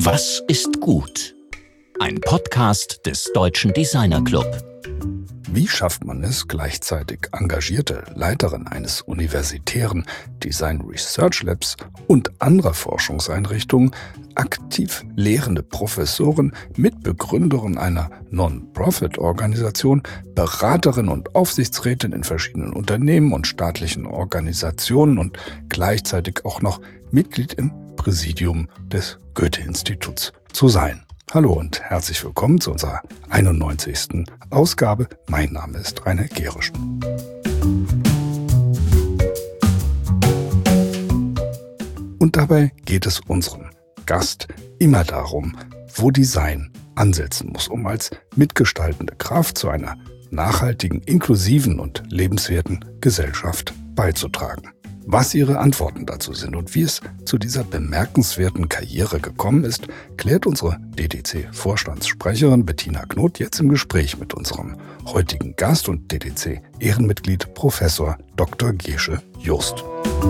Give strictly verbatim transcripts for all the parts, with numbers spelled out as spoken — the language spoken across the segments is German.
Was ist gut? Ein Podcast des Deutschen Designer Club. Wie schafft man es, gleichzeitig engagierte Leiterin eines universitären Design Research Labs und anderer Forschungseinrichtungen, aktiv lehrende Professoren, Mitbegründerin einer Non-Profit-Organisation, Beraterin und Aufsichtsrätin in verschiedenen Unternehmen und staatlichen Organisationen und gleichzeitig auch noch Mitglied im Präsidium des Goethe-Instituts zu sein? Hallo und herzlich willkommen zu unserer einundneunzigsten Ausgabe. Mein Name ist Rainer Gerisch. Und dabei geht es unserem Gast immer darum, wo Design ansetzen muss, um als mitgestaltende Kraft zu einer nachhaltigen, inklusiven und lebenswerten Gesellschaft beizutragen. Was ihre Antworten dazu sind und wie es zu dieser bemerkenswerten Karriere gekommen ist, klärt unsere D D C-Vorstandssprecherin Bettina Knot jetzt im Gespräch mit unserem heutigen Gast und D D C-Ehrenmitglied Professor Doktor Gesche Just.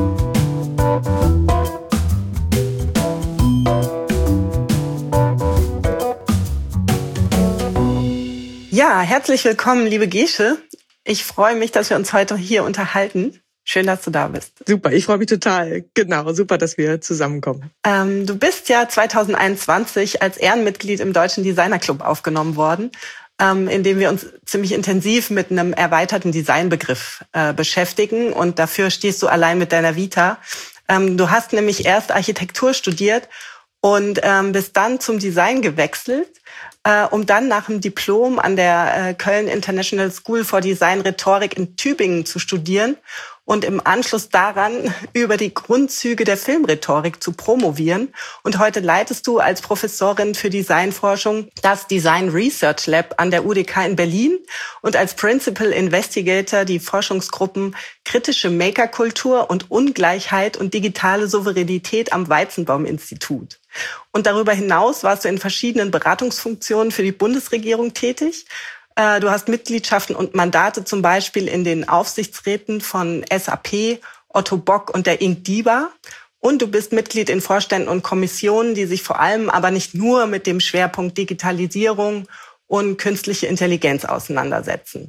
Ja, herzlich willkommen, liebe Gesche. Ich freue mich, dass wir uns heute hier unterhalten. Schön, dass du da bist. Super, ich freue mich total. Genau, super, dass wir zusammenkommen. Ähm, du bist ja zwanzig einundzwanzig als Ehrenmitglied im Deutschen Designer Club aufgenommen worden, ähm, in dem wir uns ziemlich intensiv mit einem erweiterten Designbegriff äh, beschäftigen. Und dafür stehst du allein mit deiner Vita. Ähm, du hast nämlich erst Architektur studiert und ähm, bist dann zum Design gewechselt, äh, um dann nach dem Diplom an der äh, Köln International School for Design Rhetorik in Tübingen zu studieren und im Anschluss daran über die Grundzüge der Filmrhetorik zu promovieren. Und heute leitest du als Professorin für Designforschung das Design Research Lab an der U D K in Berlin und als Principal Investigator die Forschungsgruppen Kritische Makerkultur und Ungleichheit und digitale Souveränität am Weizenbaum-Institut. Und darüber hinaus warst du in verschiedenen Beratungsfunktionen für die Bundesregierung tätig. Du hast Mitgliedschaften und Mandate zum Beispiel in den Aufsichtsräten von S A P, Otto Bock und der Inkdiba. Und du bist Mitglied in Vorständen und Kommissionen, die sich vor allem aber nicht nur mit dem Schwerpunkt Digitalisierung und künstliche Intelligenz auseinandersetzen.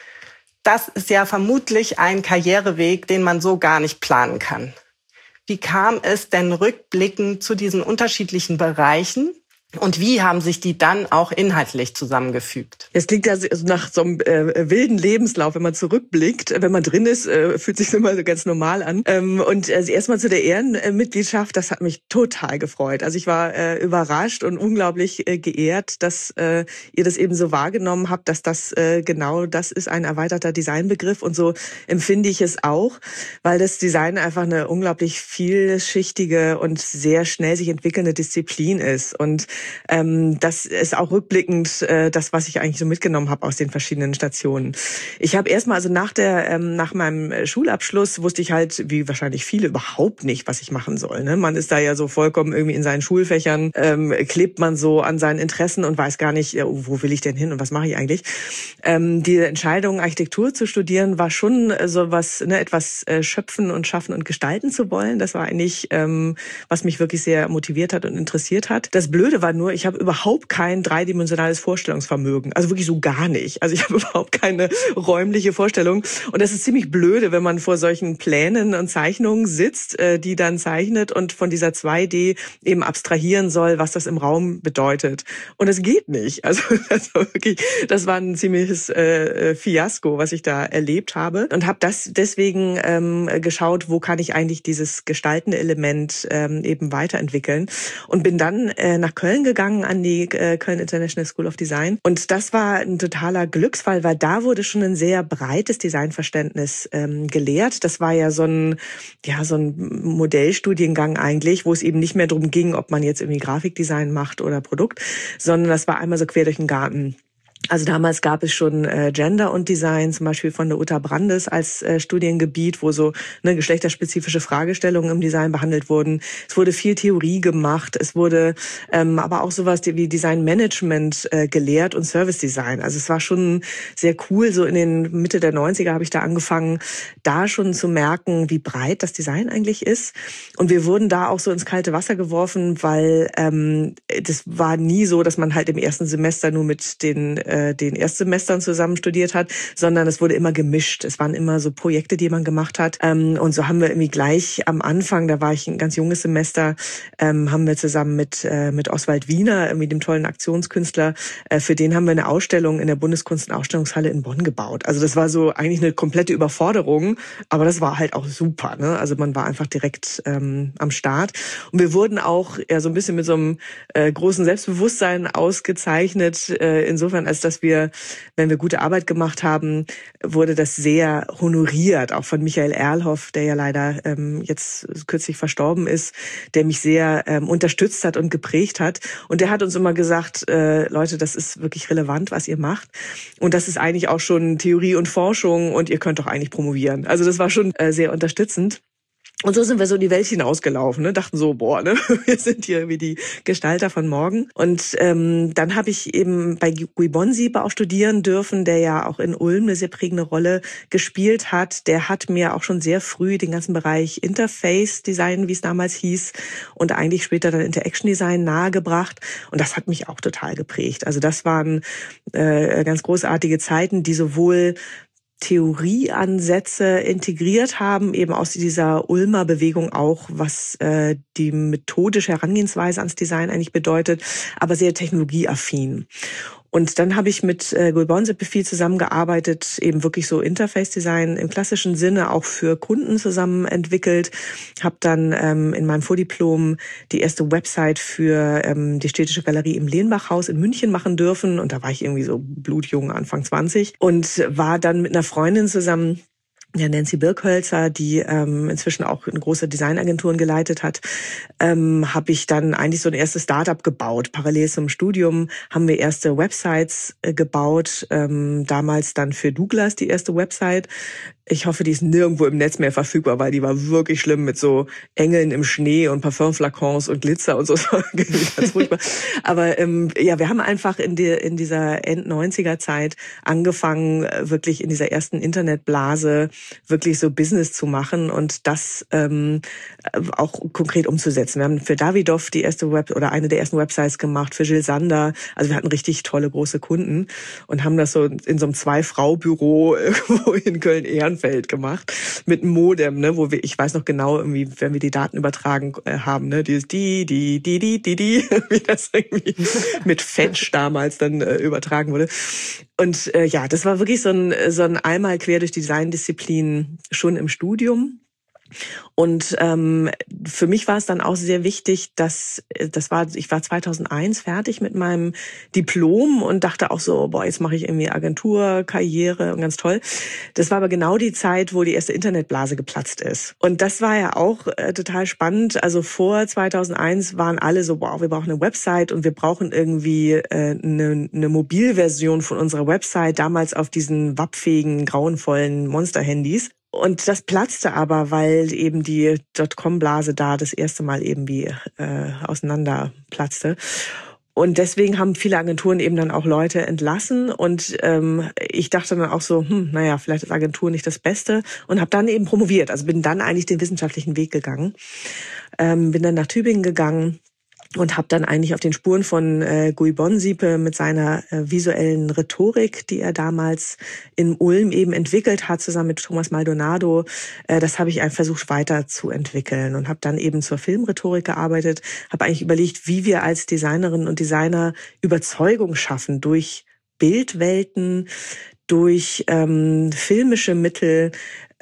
Das ist ja vermutlich ein Karriereweg, den man so gar nicht planen kann. Wie kam es denn rückblickend zu diesen unterschiedlichen Bereichen? Und wie haben sich die dann auch inhaltlich zusammengefügt? Es klingt ja nach so einem äh, wilden Lebenslauf, wenn man zurückblickt. Wenn man drin ist, äh, fühlt sich immer so ganz normal an. Ähm, und äh, erstmal zu der Ehrenmitgliedschaft, das hat mich total gefreut. Also ich war äh, überrascht und unglaublich äh, geehrt, dass äh, ihr das eben so wahrgenommen habt, dass das äh, genau das ist, ein erweiterter Designbegriff. Und so empfinde ich es auch, weil das Design einfach eine unglaublich vielschichtige und sehr schnell sich entwickelnde Disziplin ist. Und Ähm, das ist auch rückblickend äh, das, was ich eigentlich so mitgenommen habe aus den verschiedenen Stationen. Ich habe erstmal, also nach der, ähm, nach meinem Schulabschluss wusste ich halt, wie wahrscheinlich viele, überhaupt nicht, was ich machen soll. Ne? Man ist da ja so vollkommen irgendwie in seinen Schulfächern, ähm, klebt man so an seinen Interessen und weiß gar nicht, äh, wo will ich denn hin und was mache ich eigentlich. Ähm, die Entscheidung, Architektur zu studieren, war schon so was, ne, etwas äh, schöpfen und schaffen und gestalten zu wollen. Das war eigentlich, ähm, was mich wirklich sehr motiviert hat und interessiert hat. Das Blöde war nur, ich habe überhaupt kein dreidimensionales Vorstellungsvermögen. Also wirklich so gar nicht. Also ich habe überhaupt keine räumliche Vorstellung. Und das ist ziemlich blöde, wenn man vor solchen Plänen und Zeichnungen sitzt, die dann zeichnet und von dieser zwei D eben abstrahieren soll, was das im Raum bedeutet. Und es geht nicht. Also das war wirklich, das war ein ziemliches äh, Fiasko, was ich da erlebt habe. Und habe das deswegen ähm, geschaut, wo kann ich eigentlich dieses gestaltende Element ähm, eben weiterentwickeln. Und bin dann äh, nach Köln gegangen an die äh, Köln International School of Design. Und das war ein totaler Glücksfall, weil da wurde schon ein sehr breites Designverständnis ähm, gelehrt. Das war ja so ein, ja, so ein Modellstudiengang eigentlich, wo es eben nicht mehr darum ging, ob man jetzt irgendwie Grafikdesign macht oder Produkt, sondern das war einmal so quer durch den Garten. Also damals gab es schon äh, Gender und Design, zum Beispiel von der Uta Brandes als äh, Studiengebiet, wo so ne, geschlechterspezifische Fragestellungen im Design behandelt wurden. Es wurde viel Theorie gemacht, es wurde ähm, aber auch sowas wie Designmanagement äh, gelehrt und Service Design. Also es war schon sehr cool, so in den Mitte der neunziger habe ich da angefangen, da schon zu merken, wie breit das Design eigentlich ist. Und wir wurden da auch so ins kalte Wasser geworfen, weil ähm, das war nie so, dass man halt im ersten Semester nur mit den den Erstsemestern zusammen studiert hat, sondern es wurde immer gemischt. Es waren immer so Projekte, die man gemacht hat. Und so haben wir irgendwie gleich am Anfang, da war ich ein ganz junges Semester, haben wir zusammen mit mit Oswald Wiener, irgendwie dem tollen Aktionskünstler, für den haben wir eine Ausstellung in der Bundeskunst- und Ausstellungshalle in Bonn gebaut. Also das war so eigentlich eine komplette Überforderung, aber das war halt auch super, ne? Also man war einfach direkt ähm, am Start. Und wir wurden auch ja so ein bisschen mit so einem äh, großen Selbstbewusstsein ausgezeichnet, äh, insofern als dass wir, wenn wir gute Arbeit gemacht haben, wurde das sehr honoriert, auch von Michael Erlhoff, der ja leider ähm, jetzt kürzlich verstorben ist, der mich sehr ähm, unterstützt hat und geprägt hat. Und der hat uns immer gesagt, äh, Leute, das ist wirklich relevant, was ihr macht. Und das ist eigentlich auch schon Theorie und Forschung und ihr könnt doch eigentlich promovieren. Also das war schon äh, sehr unterstützend. Und so sind wir so in die Welt hinausgelaufen, ne? Dachten so, boah, ne, wir sind hier wie die Gestalter von morgen. Und ähm, dann habe ich eben bei Guy Bonsiepe auch studieren dürfen, der ja auch in Ulm eine sehr prägende Rolle gespielt hat. Der hat mir auch schon sehr früh den ganzen Bereich Interface Design, wie es damals hieß, und eigentlich später dann Interaction Design nahegebracht. Und das hat mich auch total geprägt. Also das waren äh, ganz großartige Zeiten, die sowohl Theorieansätze integriert haben, eben aus dieser Ulmer Bewegung auch, was äh, die methodische Herangehensweise ans Design eigentlich bedeutet, aber sehr technologieaffin. Und dann habe ich mit äh, Guy Bonsiepe viel zusammengearbeitet, eben wirklich so Interface-Design im klassischen Sinne auch für Kunden zusammen entwickelt. Habe dann ähm, in meinem Vordiplom die erste Website für ähm, die Städtische Galerie im Lehnbachhaus in München machen dürfen. Und da war ich irgendwie so blutjung, Anfang zwanzig. Und war dann mit einer Freundin zusammen, ja, Nancy Birkhölzer, die ähm, inzwischen auch eine große Designagenturen geleitet hat, ähm, habe ich dann eigentlich so ein erstes Startup gebaut. Parallel zum Studium haben wir erste Websites äh, gebaut, ähm, damals dann für Douglas die erste Website. Ich hoffe, die ist nirgendwo im Netz mehr verfügbar, weil die war wirklich schlimm mit so Engeln im Schnee und Parfümflakons und Glitzer und so. Ganz furchtbar. Aber ähm, ja, wir haben einfach in, die, in dieser End-neunziger-Zeit angefangen, wirklich in dieser ersten Internetblase wirklich so Business zu machen und das ähm, auch konkret umzusetzen. Wir haben für Davidoff die erste Web oder eine der ersten Websites gemacht, für Gilles Sander. Also wir hatten richtig tolle große Kunden und haben das so in so einem Zwei-Frau-Büro irgendwo in Köln-Ehrenfeld gemacht mit einem Modem, ne, wo wir, ich weiß noch genau, irgendwie, wenn wir die Daten übertragen äh, haben, ne, dieses die, die, die, die, die, die, wie das irgendwie mit Fetch damals dann äh, übertragen wurde. Und äh, ja, das war wirklich so ein so ein einmal quer durch die Designdisziplin schon im Studium. Und ähm, für mich war es dann auch sehr wichtig, dass das war, ich war zweitausendeins fertig mit meinem Diplom und dachte auch so, boah, jetzt mache ich irgendwie Agentur, Karriere und ganz toll. Das war aber genau die Zeit, wo die erste Internetblase geplatzt ist. Und das war ja auch äh, total spannend. Also vor zweitausendeins waren alle so, wow, wir brauchen eine Website und wir brauchen irgendwie äh, eine, eine Mobilversion von unserer Website, damals auf diesen wappfähigen, grauenvollen Monster-Handys. Und das platzte aber, weil eben die Dotcom-Blase da das erste Mal eben wie äh, auseinander platzte. Und deswegen haben viele Agenturen eben dann auch Leute entlassen. Und ähm, ich dachte dann auch so, hm, naja, vielleicht ist Agentur nicht das Beste. Und habe dann eben promoviert. Also bin dann eigentlich den wissenschaftlichen Weg gegangen. Ähm, bin dann nach Tübingen gegangen. Und habe dann eigentlich auf den Spuren von äh, Guy Bonsiepe mit seiner äh, visuellen Rhetorik, die er damals in Ulm eben entwickelt hat, zusammen mit Thomas Maldonado, äh, das habe ich einfach versucht weiterzuentwickeln und habe dann eben zur Filmrhetorik gearbeitet, habe eigentlich überlegt, wie wir als Designerinnen und Designer Überzeugung schaffen durch Bildwelten, durch ähm, filmische Mittel,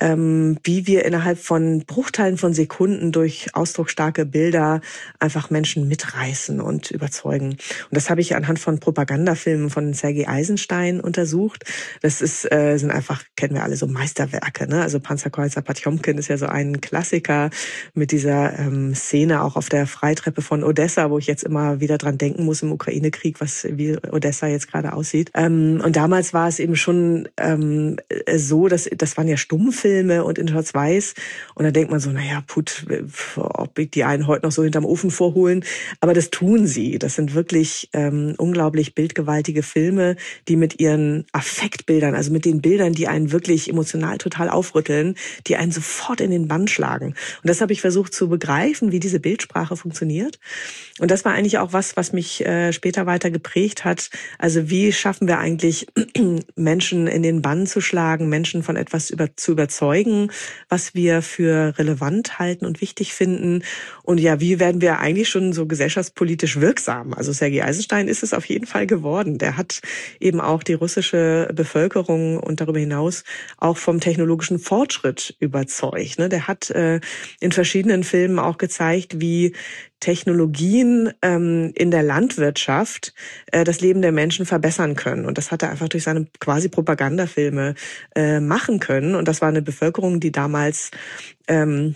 ähm, wie wir innerhalb von Bruchteilen von Sekunden durch ausdrucksstarke Bilder einfach Menschen mitreißen und überzeugen. Und das habe ich anhand von Propagandafilmen von Sergei Eisenstein untersucht. Das ist, äh, sind einfach, kennen wir alle, so Meisterwerke, ne? Also Panzerkreuzer Potjomkin ist ja so ein Klassiker mit dieser ähm, Szene auch auf der Freitreppe von Odessa, wo ich jetzt immer wieder dran denken muss im Ukraine-Krieg, was wie Odessa jetzt gerade aussieht. Ähm, und damals war es eben schon ähm, so, dass das waren ja Stummfilme und in Schwarz-Weiß. Und da denkt man so, naja, put, ob die einen heute noch so hinterm Ofen vorholen. Aber das tun sie. Das sind wirklich ähm, unglaublich bildgewaltige Filme, die mit ihren Affektbildern, also mit den Bildern, die einen wirklich emotional total aufrütteln, die einen sofort in den Bann schlagen. Und das habe ich versucht zu begreifen, wie diese Bildsprache funktioniert. Und das war eigentlich auch was, was mich äh, später weiter geprägt hat. Also wie schaffen wir eigentlich, Menschen in den Bann zu schlagen, Menschen von etwas über, zu überzeugen, was wir für relevant halten und wichtig finden. Und ja, wie werden wir eigentlich schon so gesellschaftspolitisch wirksam? Also Sergei Eisenstein ist es auf jeden Fall geworden. Der hat eben auch die russische Bevölkerung und darüber hinaus auch vom technologischen Fortschritt überzeugt. Ne? Der hat äh, in verschiedenen Filmen auch gezeigt, wie Technologien ähm, in der Landwirtschaft äh, das Leben der Menschen verbessern können. Und das hat er einfach durch seine quasi Propagandafilme äh, machen können. Und das war eine Bevölkerung, die damals ähm,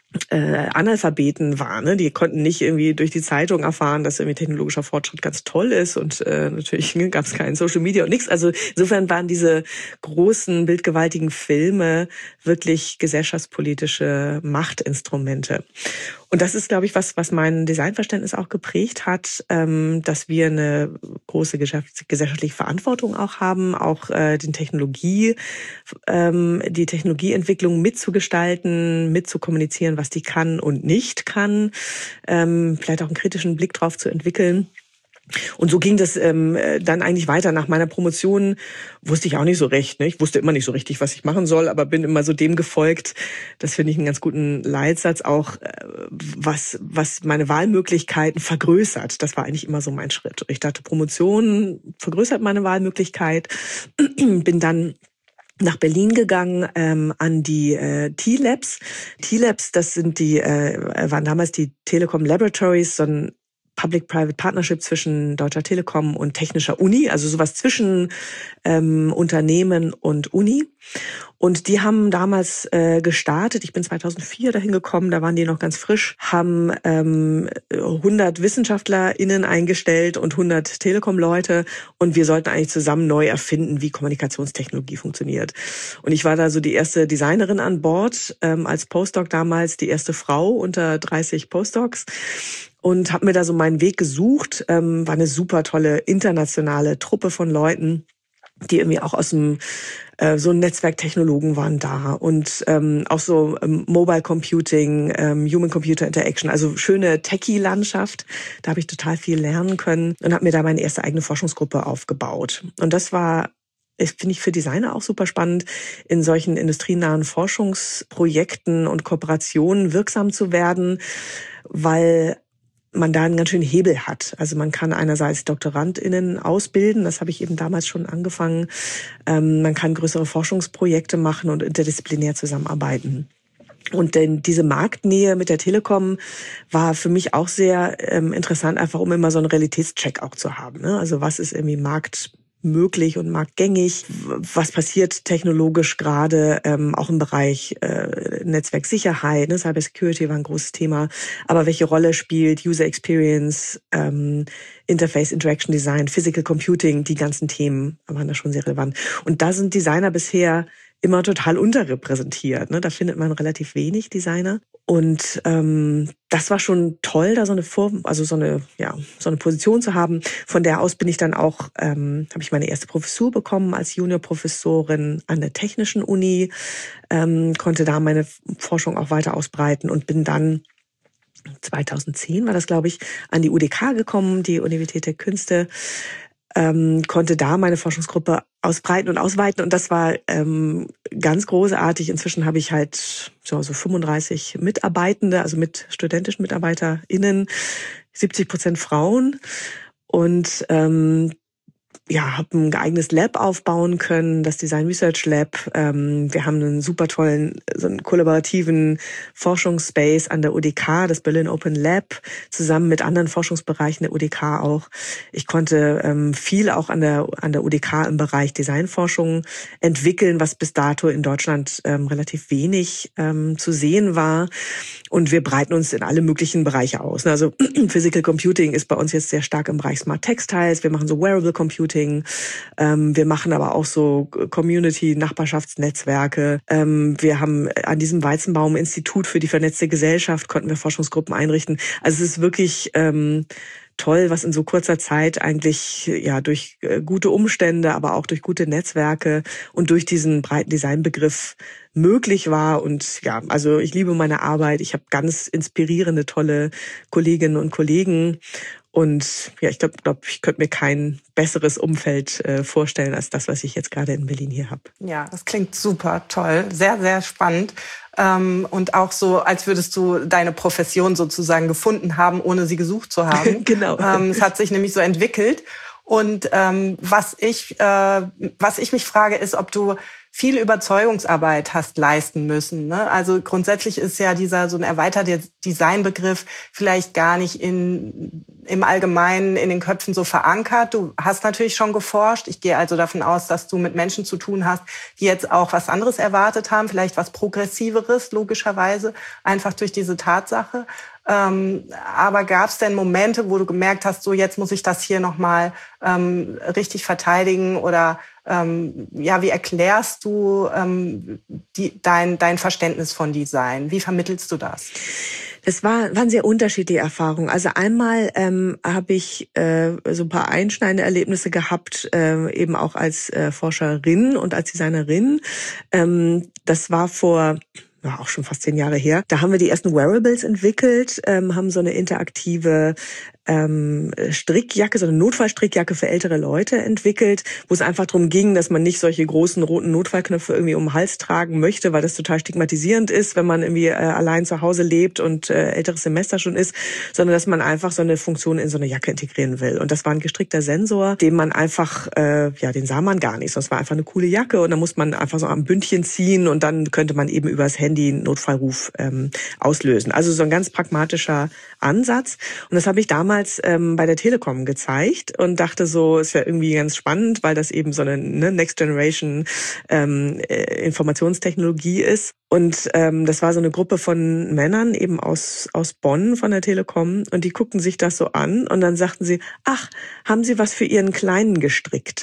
Äh, Analphabeten waren, ne? Die konnten nicht irgendwie durch die Zeitung erfahren, dass irgendwie technologischer Fortschritt ganz toll ist und äh, natürlich gab es kein Social Media und nichts. Also insofern waren diese großen, bildgewaltigen Filme wirklich gesellschaftspolitische Machtinstrumente. Und das ist, glaube ich, was, was mein Designverständnis auch geprägt hat, ähm, dass wir eine große gesellschaftliche Verantwortung auch haben, auch äh, den Technologie, ähm, die Technologieentwicklung mitzugestalten, mitzukommunizieren, was die kann und nicht kann, ähm, vielleicht auch einen kritischen Blick drauf zu entwickeln. Und so ging das ähm, dann eigentlich weiter. Nach meiner Promotion wusste ich auch nicht so recht. Ne? Ich wusste immer nicht so richtig, was ich machen soll, aber bin immer so dem gefolgt. Das finde ich einen ganz guten Leitsatz auch, äh, was was meine Wahlmöglichkeiten vergrößert. Das war eigentlich immer so mein Schritt. Ich dachte, Promotion vergrößert meine Wahlmöglichkeit. Bin dann nach Berlin gegangen ähm, an die äh, T-Labs. T-Labs, das sind die äh, waren damals die Telekom Laboratories, so ein Public-Private Partnership zwischen Deutscher Telekom und Technischer Uni, also sowas zwischen ähm, Unternehmen und Uni. Und die haben damals äh, gestartet, ich bin zweitausendvier dahin gekommen, da waren die noch ganz frisch, haben ähm, hundert WissenschaftlerInnen eingestellt und hundert Telekom-Leute und wir sollten eigentlich zusammen neu erfinden, wie Kommunikationstechnologie funktioniert. Und ich war da so die erste Designerin an Bord, ähm, als Postdoc damals, die erste Frau unter dreißig Postdocs. Und habe mir da so meinen Weg gesucht. Ähm, war eine super tolle internationale Truppe von Leuten, die irgendwie auch aus dem äh, so Netzwerktechnologen waren da und ähm, auch so ähm, Mobile Computing, ähm, Human-Computer Interaction, also schöne Techie-Landschaft. Da habe ich total viel lernen können und habe mir da meine erste eigene Forschungsgruppe aufgebaut. Und das war, ich finde ich für Designer auch super spannend, in solchen industrienahen Forschungsprojekten und Kooperationen wirksam zu werden, weil man da einen ganz schönen Hebel hat. Also man kann einerseits DoktorandInnen ausbilden, das habe ich eben damals schon angefangen. Ähm, man kann größere Forschungsprojekte machen und interdisziplinär zusammenarbeiten. Und denn diese Marktnähe mit der Telekom war für mich auch sehr ähm, interessant, einfach um immer so einen Realitätscheck auch zu haben. Ne? Also was ist irgendwie Markt möglich und marktgängig, was passiert technologisch gerade, ähm, auch im Bereich äh, Netzwerksicherheit, ne? Cyber Security war ein großes Thema, aber welche Rolle spielt User Experience, ähm, Interface, Interaction Design, Physical Computing, die ganzen Themen waren da schon sehr relevant. Und da sind Designer bisher immer total unterrepräsentiert. Ne? Da findet man relativ wenig Designer. Und ähm, das war schon toll, da so eine Vor also so eine ja so eine Position zu haben. Von der aus bin ich dann auch ähm, habe ich meine erste Professur bekommen als Juniorprofessorin an der Technischen Uni, ähm, konnte da meine Forschung auch weiter ausbreiten und bin dann zweitausendzehn war das, glaube ich, an die U D K gekommen, die Universität der Künste. Ähm, konnte da meine Forschungsgruppe ausbreiten und ausweiten und das war ähm, ganz großartig. Inzwischen habe ich halt so, so fünfunddreißig Mitarbeitende, also mit studentischen MitarbeiterInnen, siebzig Prozent Frauen und ähm, ja, habe ein eigenes Lab aufbauen können, das Design Research Lab. Ähm, wir haben einen super tollen, so einen kollaborativen Forschungsspace an der U D K, das Berlin Open Lab, zusammen mit anderen Forschungsbereichen der U D K auch. Ich konnte ähm, viel auch an der an der U D K im Bereich Designforschung entwickeln, was bis dato in Deutschland ähm, relativ wenig ähm, zu sehen war. Und wir breiten uns in alle möglichen Bereiche aus. Also Physical Computing ist bei uns jetzt sehr stark im Bereich Smart Textiles. Wir machen so Wearable Computing. Ähm, wir machen aber auch so Community, Nachbarschaftsnetzwerke. Ähm, wir haben an diesem Weizenbaum Institut für die vernetzte Gesellschaft konnten wir Forschungsgruppen einrichten. Also es ist wirklich ähm, toll, was in so kurzer Zeit eigentlich ja durch äh, gute Umstände, aber auch durch gute Netzwerke und durch diesen breiten Designbegriff möglich war. Und ja, also ich liebe meine Arbeit. Ich habe ganz inspirierende, tolle Kolleginnen und Kollegen. Und ja, ich glaube, glaub, ich könnte mir kein besseres Umfeld äh, vorstellen als das, was ich jetzt gerade in Berlin hier habe. Ja, das klingt super toll, sehr, sehr spannend. Ähm, und auch so, als würdest du deine Profession sozusagen gefunden haben, ohne sie gesucht zu haben. Genau. Ähm, es hat sich nämlich so entwickelt. Und ähm, was ich, äh, was ich mich frage, ist, ob du viel Überzeugungsarbeit hast leisten müssen. Ne? Also grundsätzlich ist ja dieser so ein erweiterter Designbegriff vielleicht gar nicht in, im Allgemeinen in den Köpfen so verankert. Du hast natürlich schon geforscht. Ich gehe also davon aus, dass du mit Menschen zu tun hast, die jetzt auch was anderes erwartet haben, vielleicht was Progressiveres, logischerweise, einfach durch diese Tatsache. Ähm, aber gab es denn Momente, wo du gemerkt hast, so jetzt muss ich das hier nochmal ähm, richtig verteidigen oder ähm, ja, wie erklärst du ähm, die, dein, dein Verständnis von Design? Wie vermittelst du das? Das war, waren sehr unterschiedliche Erfahrungen. Also einmal ähm, habe ich äh, so ein paar einschneidende Erlebnisse gehabt, äh, eben auch als äh, Forscherin und als Designerin. Ähm, das war vor ja, auch schon fast zehn Jahre her. Da haben wir die ersten Wearables entwickelt, ähm, haben so eine interaktive ähm, Strickjacke, so eine Notfallstrickjacke für ältere Leute entwickelt, wo es einfach darum ging, dass man nicht solche großen roten Notfallknöpfe irgendwie um den Hals tragen möchte, weil das total stigmatisierend ist, wenn man irgendwie äh, allein zu Hause lebt und äh, älteres Semester schon ist, sondern dass man einfach so eine Funktion in so eine Jacke integrieren will. Und das war ein gestrickter Sensor, den man einfach, äh, ja, den sah man gar nicht, sondern es war einfach eine coole Jacke und dann muss man einfach so am Bündchen ziehen und dann könnte man eben übers Handy einen Notfallruf ähm, auslösen. Also so ein ganz pragmatischer Ansatz. Und das habe ich damals ähm, bei der Telekom gezeigt und dachte so, es wäre irgendwie ganz spannend, weil das eben so eine ne, Next Generation ähm, äh, Informationstechnologie ist. Und ähm, das war so eine Gruppe von Männern eben aus aus Bonn von der Telekom und die guckten sich das so an und dann sagten sie, ach, haben Sie was für Ihren Kleinen gestrickt?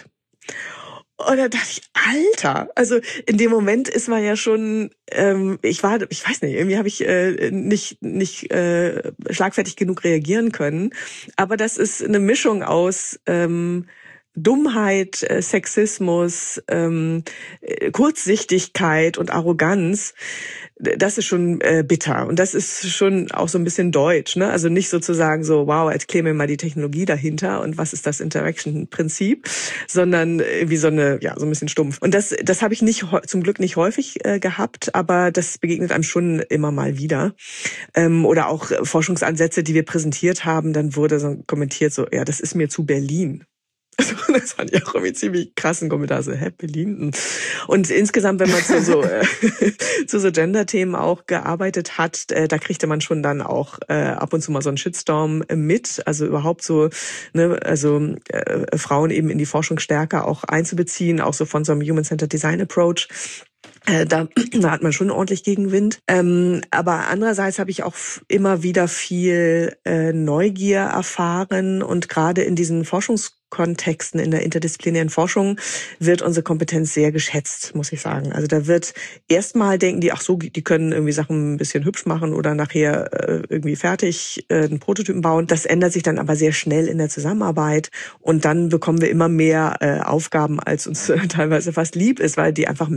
Und da dachte ich, Alter, also in dem Moment ist man ja schon, ähm, ich war, ich weiß nicht, irgendwie habe ich äh, nicht nicht äh, schlagfertig genug reagieren können. Aber das ist eine Mischung aus ähm, Dummheit, äh, Sexismus, ähm, äh, Kurzsichtigkeit und Arroganz. Das ist schon äh, bitter und das ist schon auch so ein bisschen deutsch, ne? Also nicht sozusagen so, wow, jetzt klären wir mal die Technologie dahinter und was ist das Interaction-Prinzip, sondern wie so eine, ja, so ein bisschen stumpf. Und das, das habe ich nicht zum Glück nicht häufig äh, gehabt, aber das begegnet einem schon immer mal wieder. Ähm, oder auch Forschungsansätze, die wir präsentiert haben, dann wurde so kommentiert so, ja, das ist mir zu Berlin. Also, das fand ich auch irgendwie ziemlich krassen Kommentar, so, hä, Berlin? Und insgesamt, wenn man zu so, äh, zu so Gender-Themen auch gearbeitet hat, äh, da kriegte man schon dann auch äh, ab und zu mal so einen Shitstorm mit, also überhaupt so, ne, also äh, Frauen eben in die Forschung stärker auch einzubeziehen, auch so von so einem Human-Centered Design Approach. Da, da hat man schon ordentlich Gegenwind. Ähm, aber andererseits habe ich auch immer wieder viel äh, Neugier erfahren und gerade in diesen Forschungskontexten, in der interdisziplinären Forschung wird unsere Kompetenz sehr geschätzt, muss ich sagen. Also da wird erstmal denken die, ach so, die können irgendwie Sachen ein bisschen hübsch machen oder nachher äh, irgendwie fertig äh, einen Prototypen bauen. Das ändert sich dann aber sehr schnell in der Zusammenarbeit und dann bekommen wir immer mehr äh, Aufgaben, als uns äh, teilweise fast lieb ist, weil die einfach merken, dass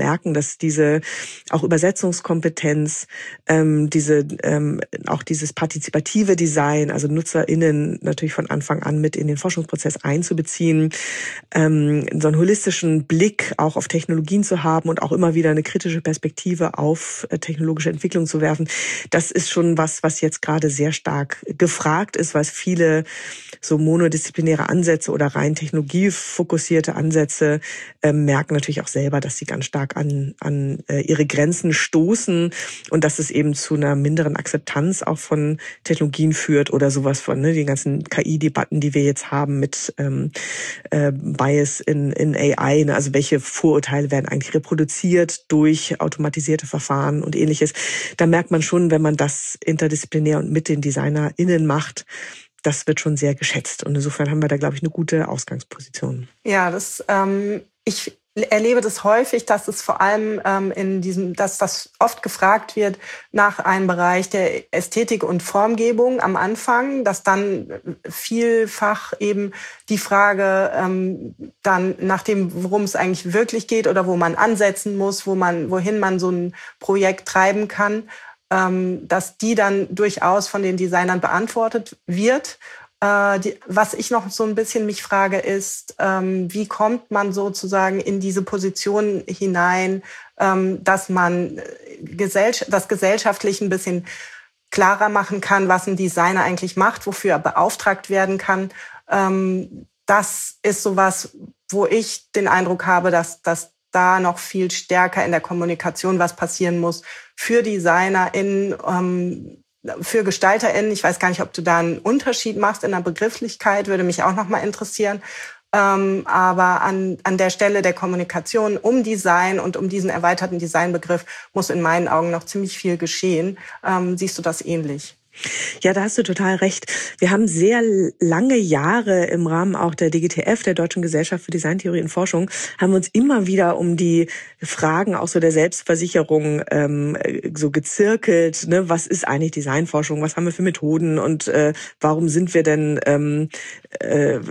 dass diese auch Übersetzungskompetenz, ähm, diese ähm, auch dieses partizipative Design, also NutzerInnen natürlich von Anfang an mit in den Forschungsprozess einzubeziehen, ähm, so einen holistischen Blick auch auf Technologien zu haben und auch immer wieder eine kritische Perspektive auf äh, technologische Entwicklung zu werfen. Das ist schon was, was jetzt gerade sehr stark gefragt ist, weil es viele so monodisziplinäre Ansätze oder rein technologiefokussierte Ansätze äh, merken natürlich auch selber, dass sie ganz stark an an äh, ihre Grenzen stoßen und dass es eben zu einer minderen Akzeptanz auch von Technologien führt oder sowas von, ne, die ganzen K I-Debatten, die wir jetzt haben mit ähm, äh, Bias in in A I, ne, also welche Vorurteile werden eigentlich reproduziert durch automatisierte Verfahren und Ähnliches. Da merkt man schon, wenn man das interdisziplinär und mit den DesignerInnen macht, das wird schon sehr geschätzt. Und insofern haben wir da, glaube ich, eine gute Ausgangsposition. Ja, das, ähm, ich erlebe das häufig, dass es vor allem ähm, in diesem, dass das oft gefragt wird nach einem Bereich der Ästhetik und Formgebung am Anfang, dass dann vielfach eben die Frage ähm, dann nach dem, worum es eigentlich wirklich geht oder wo man ansetzen muss, wo man, wohin man so ein Projekt treiben kann, ähm, dass die dann durchaus von den Designern beantwortet wird. Äh, die, was ich noch so ein bisschen mich frage, ist, ähm, wie kommt man sozusagen in diese Position hinein, ähm, dass man gesell- das gesellschaftlich ein bisschen klarer machen kann, was ein Designer eigentlich macht, wofür er beauftragt werden kann. Ähm, das ist sowas, wo ich den Eindruck habe, dass, dass da noch viel stärker in der Kommunikation was passieren muss für DesignerInnen, ähm, für GestalterInnen. Ich weiß gar nicht, ob du da einen Unterschied machst in der Begrifflichkeit, würde mich auch noch mal interessieren. Ähm, aber an, an der Stelle der Kommunikation um Design und um diesen erweiterten Designbegriff muss in meinen Augen noch ziemlich viel geschehen. Ähm, siehst du das ähnlich? Ja, da hast du total recht. Wir haben sehr lange Jahre im Rahmen auch der D G T F, der Deutschen Gesellschaft für Designtheorie und Forschung, haben wir uns immer wieder um die Fragen auch so der Selbstversicherung ähm, so gezirkelt. Ne? Was ist eigentlich Designforschung? Was haben wir für Methoden? Und äh, warum sind wir denn ähm, äh,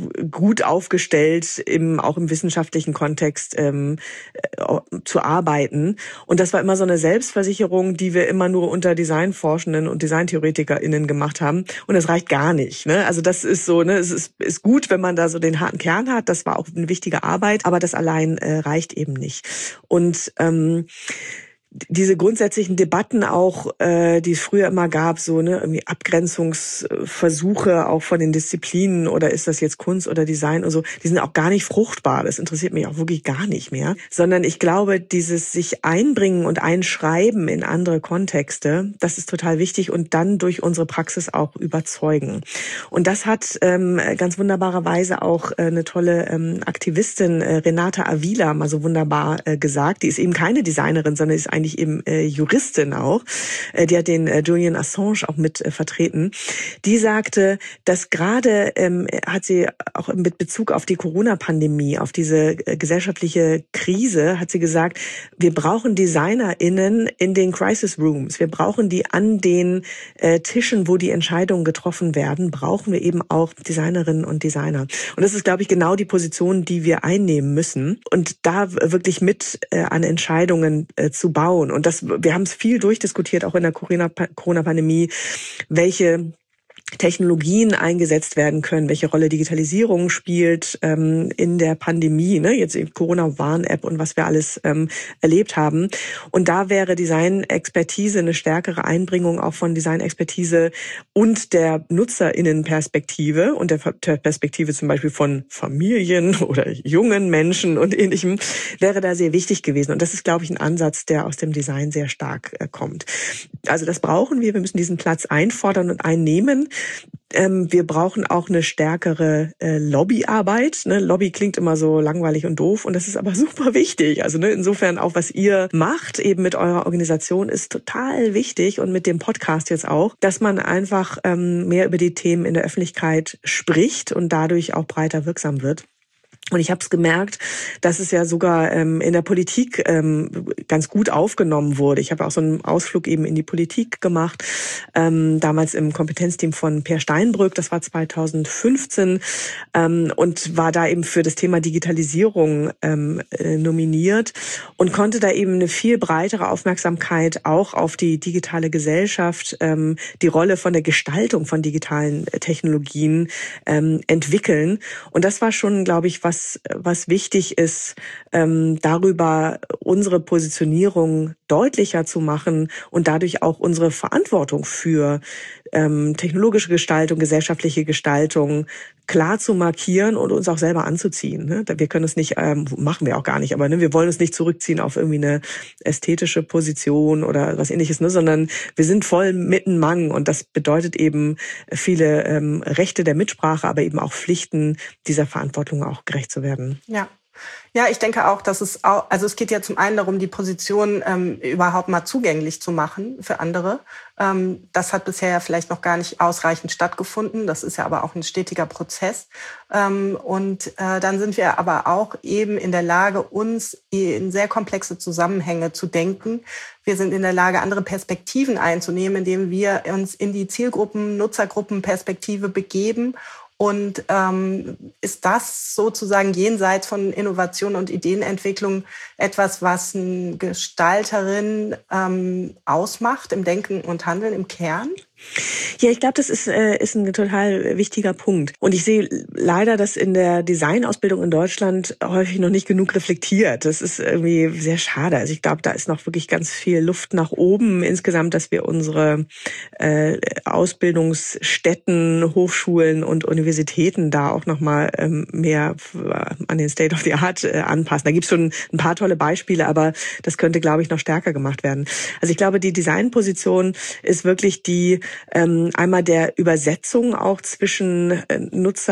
gut aufgestellt, im, auch im wissenschaftlichen Kontext ähm, äh, zu arbeiten? Und das war immer so eine Selbstversicherung, die wir immer nur unter Designforschenden und DesigntheoretikerInnen gemacht haben. Und das reicht gar nicht. Ne? Also das ist so, ne, es ist, ist gut, wenn man da so den harten Kern hat. Das war auch eine wichtige Arbeit, aber das allein äh, reicht eben nicht. Und ähm, diese grundsätzlichen Debatten auch, äh, die es früher immer gab, so ne irgendwie Abgrenzungsversuche auch von den Disziplinen oder ist das jetzt Kunst oder Design und so, die sind auch gar nicht fruchtbar. Das interessiert mich auch wirklich gar nicht mehr. Sondern ich glaube, dieses sich einbringen und einschreiben in andere Kontexte, das ist total wichtig und dann durch unsere Praxis auch überzeugen. Und das hat ähm, ganz wunderbarerweise auch äh, eine tolle ähm, Aktivistin, äh, Renata Avila, mal so wunderbar äh, gesagt. Die ist eben keine Designerin, sondern ist eigentlich eben äh, Juristin auch. Äh, die hat den äh, Julian Assange auch mit äh, vertreten. Die sagte, dass gerade, ähm, hat sie auch mit Bezug auf die Corona-Pandemie, auf diese äh, gesellschaftliche Krise, hat sie gesagt, wir brauchen DesignerInnen in den Crisis Rooms. Wir brauchen die an den äh, Tischen, wo die Entscheidungen getroffen werden, brauchen wir eben auch Designerinnen und Designer. Und das ist, glaube ich, genau die Position, die wir einnehmen müssen und da wirklich mit äh, an Entscheidungen äh, zu bauen. Und das, wir haben es viel durchdiskutiert, auch in der Corona-Pandemie, welche Technologien eingesetzt werden können, welche Rolle Digitalisierung spielt ähm, in der Pandemie, ne? Jetzt eben Corona-Warn-App und was wir alles ähm, erlebt haben. Und da wäre Design-Expertise eine stärkere Einbringung auch von Design-Expertise und der NutzerInnen-Perspektive und der Perspektive zum Beispiel von Familien oder jungen Menschen und Ähnlichem, wäre da sehr wichtig gewesen. Und das ist, glaube ich, ein Ansatz, der aus dem Design sehr stark äh, kommt. Also das brauchen wir. Wir müssen diesen Platz einfordern und einnehmen. Ähm, wir brauchen auch eine stärkere äh, Lobbyarbeit. Ne? Lobby klingt immer so langweilig und doof und das ist aber super wichtig. Also ne, insofern auch, was ihr macht, eben mit eurer Organisation, ist total wichtig und mit dem Podcast jetzt auch, dass man einfach ähm, mehr über die Themen in der Öffentlichkeit spricht und dadurch auch breiter wirksam wird. Und ich habe es gemerkt, dass es ja sogar ähm, in der Politik ähm, ganz gut aufgenommen wurde. Ich habe auch so einen Ausflug eben in die Politik gemacht, ähm, damals im Kompetenzteam von Peer Steinbrück, das war zweitausendfünfzehn, ähm, und war da eben für das Thema Digitalisierung ähm, äh, nominiert und konnte da eben eine viel breitere Aufmerksamkeit auch auf die digitale Gesellschaft, ähm, die Rolle von der Gestaltung von digitalen Technologien ähm, entwickeln. Und das war schon, glaube ich, was was wichtig ist, ähm, darüber unsere Positionierung deutlicher zu machen und dadurch auch unsere Verantwortung für ähm, technologische Gestaltung, gesellschaftliche Gestaltung klar zu markieren und uns auch selber anzuziehen. Ne? Wir können es nicht, ähm, machen wir auch gar nicht, aber ne, wir wollen uns nicht zurückziehen auf irgendwie eine ästhetische Position oder was Ähnliches, ne, sondern wir sind voll mitten Mang und das bedeutet eben viele ähm, Rechte der Mitsprache, aber eben auch Pflichten, dieser Verantwortung auch gerecht zu werden. Ja. Ja, ich denke auch, dass es auch, also es geht ja zum einen darum, die Position ähm, überhaupt mal zugänglich zu machen für andere. Ähm, das hat bisher ja vielleicht noch gar nicht ausreichend stattgefunden. Das ist ja aber auch ein stetiger Prozess. Ähm, und äh, dann sind wir aber auch eben in der Lage, uns in sehr komplexe Zusammenhänge zu denken. Wir sind in der Lage, andere Perspektiven einzunehmen, indem wir uns in die Zielgruppen, Nutzergruppenperspektive begeben. Und ähm, ist das sozusagen jenseits von Innovation und Ideenentwicklung etwas, was eine Gestalterin ähm, ausmacht im Denken und Handeln im Kern? Ja, ich glaube, das ist, äh, ist ein total wichtiger Punkt. Und ich sehe leider, dass in der Designausbildung in Deutschland häufig noch nicht genug reflektiert. Das ist irgendwie sehr schade. Also ich glaube, da ist noch wirklich ganz viel Luft nach oben insgesamt, dass wir unsere äh, Ausbildungsstätten, Hochschulen und Universitäten da auch nochmal ähm, mehr an den State of the Art äh, anpassen. Da gibt's schon ein paar tolle Beispiele, aber das könnte, glaube ich, noch stärker gemacht werden. Also ich glaube, die Designposition ist wirklich die Ähm, einmal der Übersetzung auch zwischen äh,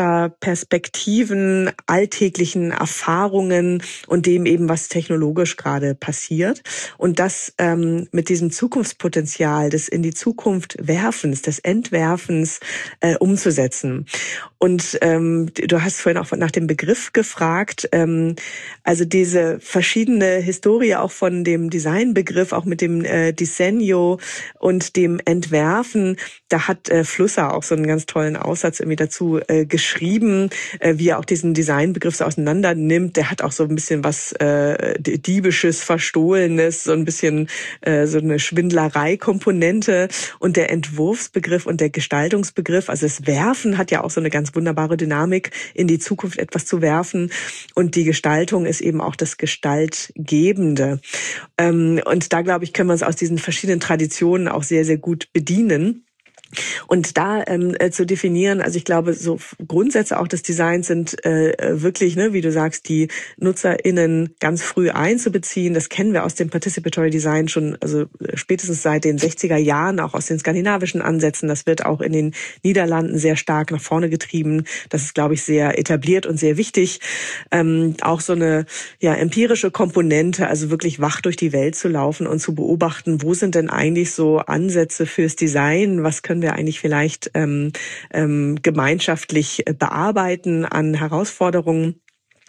Nutzerperspektiven, alltäglichen Erfahrungen und dem eben, was technologisch gerade passiert. Und das ähm, mit diesem Zukunftspotenzial des in die Zukunft Werfens, des Entwerfens äh, umzusetzen. Und ähm, du hast vorhin auch nach dem Begriff gefragt. Ähm, also diese verschiedene Historie auch von dem Designbegriff, auch mit dem äh, Disegno und dem Entwerfen. Da hat äh, Flusser auch so einen ganz tollen Aussatz irgendwie dazu äh, geschrieben, äh, wie er auch diesen Designbegriff so auseinander nimmt. Der hat auch so ein bisschen was äh, Diebisches, Verstohlenes, so ein bisschen äh, so eine Schwindlerei-Komponente. Und der Entwurfsbegriff und der Gestaltungsbegriff, also das Werfen hat ja auch so eine ganz wunderbare Dynamik, in die Zukunft etwas zu werfen. Und die Gestaltung ist eben auch das Gestaltgebende. Ähm, und da, glaube ich, können wir uns aus diesen verschiedenen Traditionen auch sehr, sehr gut bedienen. Und da ähm, äh, zu definieren, also ich glaube, so Grundsätze auch des Designs sind äh, wirklich, ne, wie du sagst, die NutzerInnen ganz früh einzubeziehen. Das kennen wir aus dem Participatory Design schon, also spätestens seit den sechziger Jahren, auch aus den skandinavischen Ansätzen. Das wird auch in den Niederlanden sehr stark nach vorne getrieben. Das ist, glaube ich, sehr etabliert und sehr wichtig. Ähm, auch so eine ja empirische Komponente, also wirklich wach durch die Welt zu laufen und zu beobachten, wo sind denn eigentlich so Ansätze fürs Design, was können wir eigentlich vielleicht ähm, ähm, gemeinschaftlich bearbeiten an Herausforderungen.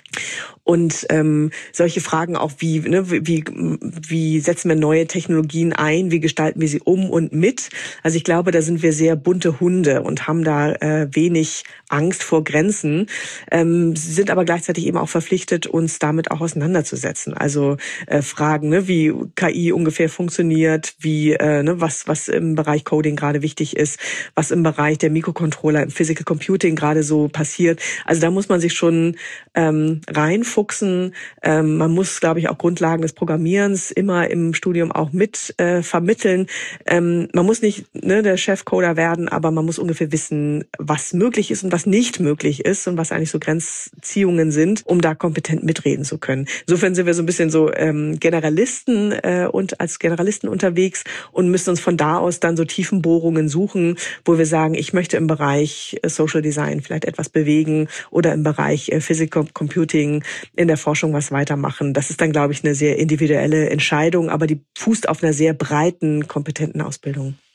Und ähm, solche Fragen auch wie, ne, wie, wie setzen wir neue Technologien ein, wie gestalten wir sie um und mit. Also ich glaube, da sind wir sehr bunte Hunde und haben da äh, wenig Angst vor Grenzen, ähm, sind aber gleichzeitig eben auch verpflichtet, uns damit auch auseinanderzusetzen. Also äh, Fragen, ne, wie K I ungefähr funktioniert, wie äh, ne, was was im Bereich Coding gerade wichtig ist, was im Bereich der Mikrocontroller im Physical Computing gerade so passiert. Also da muss man sich schon ähm, reinfuchsen. Ähm, man muss, glaube ich, auch Grundlagen des Programmierens immer im Studium auch mit äh, vermitteln. Ähm, man muss nicht ne, der Chefcoder werden, aber man muss ungefähr wissen, was möglich ist und was nicht möglich ist und was eigentlich so Grenzziehungen sind, um da kompetent mitreden zu können. Insofern sind wir so ein bisschen so ähm, Generalisten äh, und als Generalisten unterwegs und müssen uns von da aus dann so Tiefenbohrungen suchen, wo wir sagen, ich möchte im Bereich äh, Social Design vielleicht etwas bewegen oder im Bereich äh, Physical Computing in der Forschung was weitermachen. Das ist dann, glaube ich, eine sehr individuelle Entscheidung, aber die fußt auf einer sehr breiten, kompetenten Ausbildung.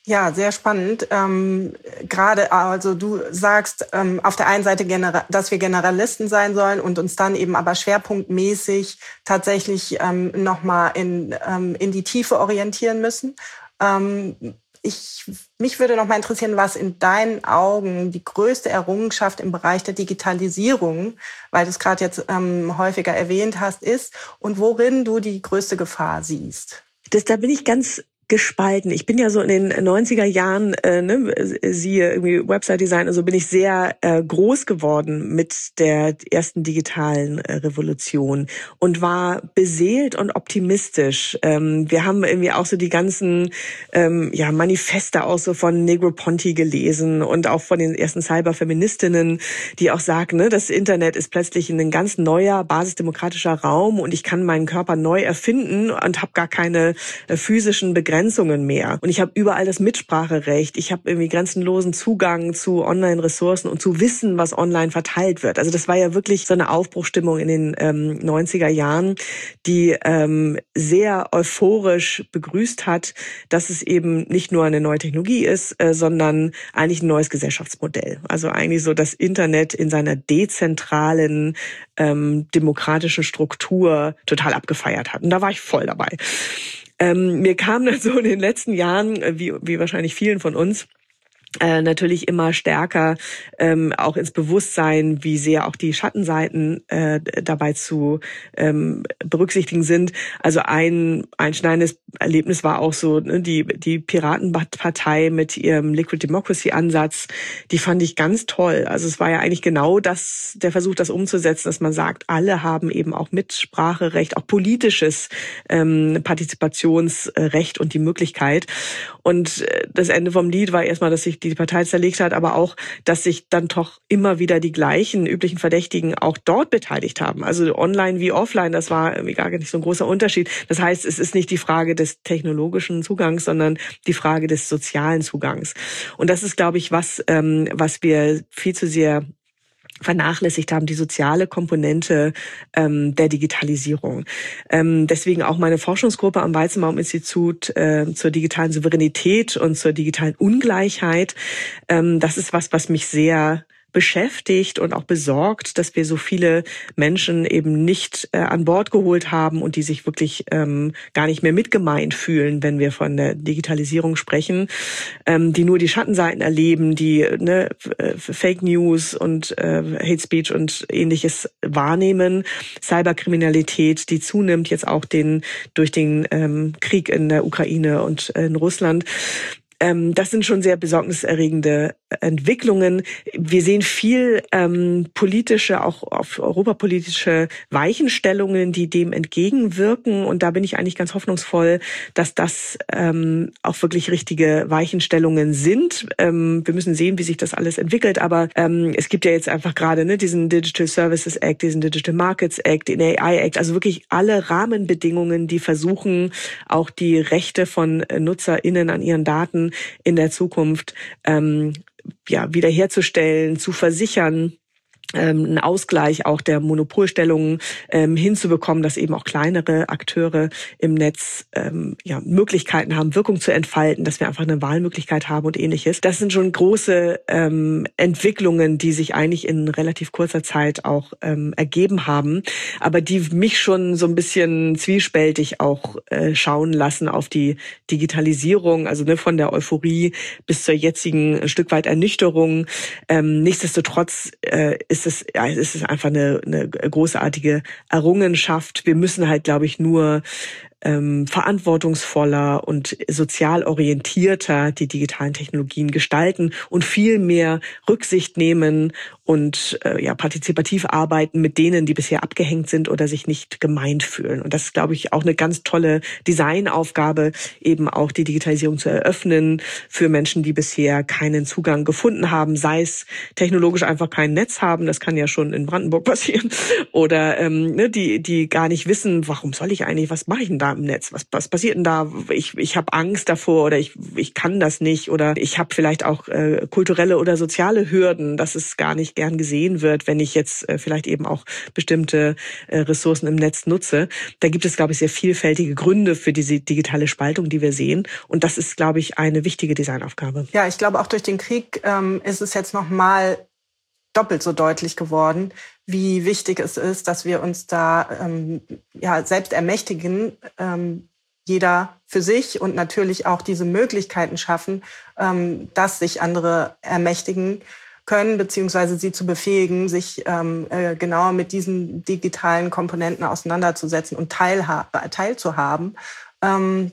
Ja, sehr spannend. Ähm, gerade, also du sagst ähm, auf der einen Seite, genera- dass wir Generalisten sein sollen und uns dann eben aber schwerpunktmäßig tatsächlich ähm, nochmal in, ähm, in die Tiefe orientieren müssen. Ähm, ich, mich würde noch mal interessieren, was in deinen Augen die größte Errungenschaft im Bereich der Digitalisierung, weil du es gerade jetzt ähm, häufiger erwähnt hast, ist und worin du die größte Gefahr siehst. Das, da bin ich ganz gespalten. Ich bin ja so in den neunziger Jahren, äh, ne, siehe irgendwie Website-Design, also bin ich sehr äh, groß geworden mit der ersten digitalen äh, Revolution und war beseelt und optimistisch. Ähm, wir haben irgendwie auch so die ganzen ähm, ja, Manifeste auch so von Negroponte gelesen und auch von den ersten Cyberfeministinnen, die auch sagen, ne, das Internet ist plötzlich ein ganz neuer, basisdemokratischer Raum und ich kann meinen Körper neu erfinden und habe gar keine äh, physischen Begrenzungen mehr. Und ich habe überall das Mitspracherecht. Ich habe irgendwie grenzenlosen Zugang zu Online-Ressourcen und zu Wissen, was online verteilt wird. Also das war ja wirklich so eine Aufbruchstimmung in den ähm, neunziger Jahren, die ähm, sehr euphorisch begrüßt hat, dass es eben nicht nur eine neue Technologie ist, äh, sondern eigentlich ein neues Gesellschaftsmodell. Also eigentlich so das Internet in seiner dezentralen, ähm, demokratischen Struktur total abgefeiert hat. Und da war ich voll dabei. Ähm, mir kam dann so in den letzten Jahren, wie, wie wahrscheinlich vielen von uns, Äh, natürlich immer stärker ähm, auch ins Bewusstsein, wie sehr auch die Schattenseiten äh, dabei zu ähm, berücksichtigen sind. Also ein einschneidendes Erlebnis war auch so, ne, die die Piratenpartei mit ihrem Liquid Democracy Ansatz, die fand ich ganz toll. Also es war ja eigentlich genau das, der Versuch, das umzusetzen, dass man sagt, alle haben eben auch Mitspracherecht, auch politisches ähm, Partizipationsrecht und die Möglichkeit. Und das Ende vom Lied war erstmal, dass sich die Partei zerlegt hat, aber auch, dass sich dann doch immer wieder die gleichen üblichen Verdächtigen auch dort beteiligt haben. Also online wie offline, das war irgendwie gar nicht so ein großer Unterschied. Das heißt, es ist nicht die Frage des technologischen Zugangs, sondern die Frage des sozialen Zugangs. Und das ist, glaube ich, was, ähm, was wir viel zu sehr vernachlässigt haben, die soziale Komponente ähm, der Digitalisierung. Ähm, deswegen auch meine Forschungsgruppe am Weizenbaum-Institut äh, zur digitalen Souveränität und zur digitalen Ungleichheit. Ähm, das ist was, was mich sehr beschäftigt und auch besorgt, dass wir so viele Menschen eben nicht äh, an Bord geholt haben und die sich wirklich ähm, gar nicht mehr mitgemeint fühlen, wenn wir von der Digitalisierung sprechen, ähm, die nur die Schattenseiten erleben, die ne, Fake News und äh, Hate Speech und Ähnliches wahrnehmen, Cyberkriminalität, die zunimmt jetzt auch den durch den ähm, Krieg in der Ukraine und in Russland. Das sind schon sehr besorgniserregende Entwicklungen. Wir sehen viel ähm, politische, auch auf europapolitische Weichenstellungen, die dem entgegenwirken. Und da bin ich eigentlich ganz hoffnungsvoll, dass das ähm, auch wirklich richtige Weichenstellungen sind. Ähm, wir müssen sehen, wie sich das alles entwickelt. Aber ähm, es gibt ja jetzt einfach gerade ne, diesen Digital Services Act, diesen Digital Markets Act, den A I Act, also wirklich alle Rahmenbedingungen, die versuchen, auch die Rechte von NutzerInnen an ihren Daten in der Zukunft ähm, ja wiederherzustellen, zu versichern, ähm, einen Ausgleich auch der Monopolstellungen ähm, hinzubekommen, dass eben auch kleinere Akteure im Netz ähm, ja Möglichkeiten haben, Wirkung zu entfalten, dass wir einfach eine Wahlmöglichkeit haben und Ähnliches. Das sind schon große ähm, Entwicklungen, die sich eigentlich in relativ kurzer Zeit auch ähm, ergeben haben, aber die mich schon so ein bisschen zwiespältig auch äh, schauen lassen auf die Digitalisierung, also ne, von der Euphorie bis zur jetzigen ein Stück weit Ernüchterung. Ähm, nichtsdestotrotz äh, ist es, ja, es ist einfach eine, eine großartige Errungenschaft. Wir müssen halt, glaube ich, nur ähm, verantwortungsvoller und sozial orientierter die digitalen Technologien gestalten und viel mehr Rücksicht nehmen und äh, ja partizipativ arbeiten mit denen, die bisher abgehängt sind oder sich nicht gemeint fühlen. Und das ist, glaube ich, auch eine ganz tolle Designaufgabe, eben auch die Digitalisierung zu eröffnen für Menschen, die bisher keinen Zugang gefunden haben, sei es technologisch einfach kein Netz haben, das kann ja schon in Brandenburg passieren, oder ähm, ne, die die gar nicht wissen, warum soll ich eigentlich, was mache ich denn da da im Netz? Was, was passiert denn da? Ich, ich habe Angst davor oder ich, ich kann das nicht oder ich habe vielleicht auch äh, kulturelle oder soziale Hürden, dass es gar nicht gern gesehen wird, wenn ich jetzt äh, vielleicht eben auch bestimmte äh, Ressourcen im Netz nutze. Da gibt es, glaube ich, sehr vielfältige Gründe für diese digitale Spaltung, die wir sehen. Und das ist, glaube ich, eine wichtige Designaufgabe. Ja, ich glaube, auch durch den Krieg ähm, ist es jetzt noch mal doppelt so deutlich geworden, wie wichtig es ist, dass wir uns da ähm, ja selbst ermächtigen, ähm, jeder für sich und natürlich auch diese Möglichkeiten schaffen, ähm, dass sich andere ermächtigen können, beziehungsweise sie zu befähigen, sich ähm, äh, genauer mit diesen digitalen Komponenten auseinanderzusetzen und teilha- teilzuhaben. Ähm,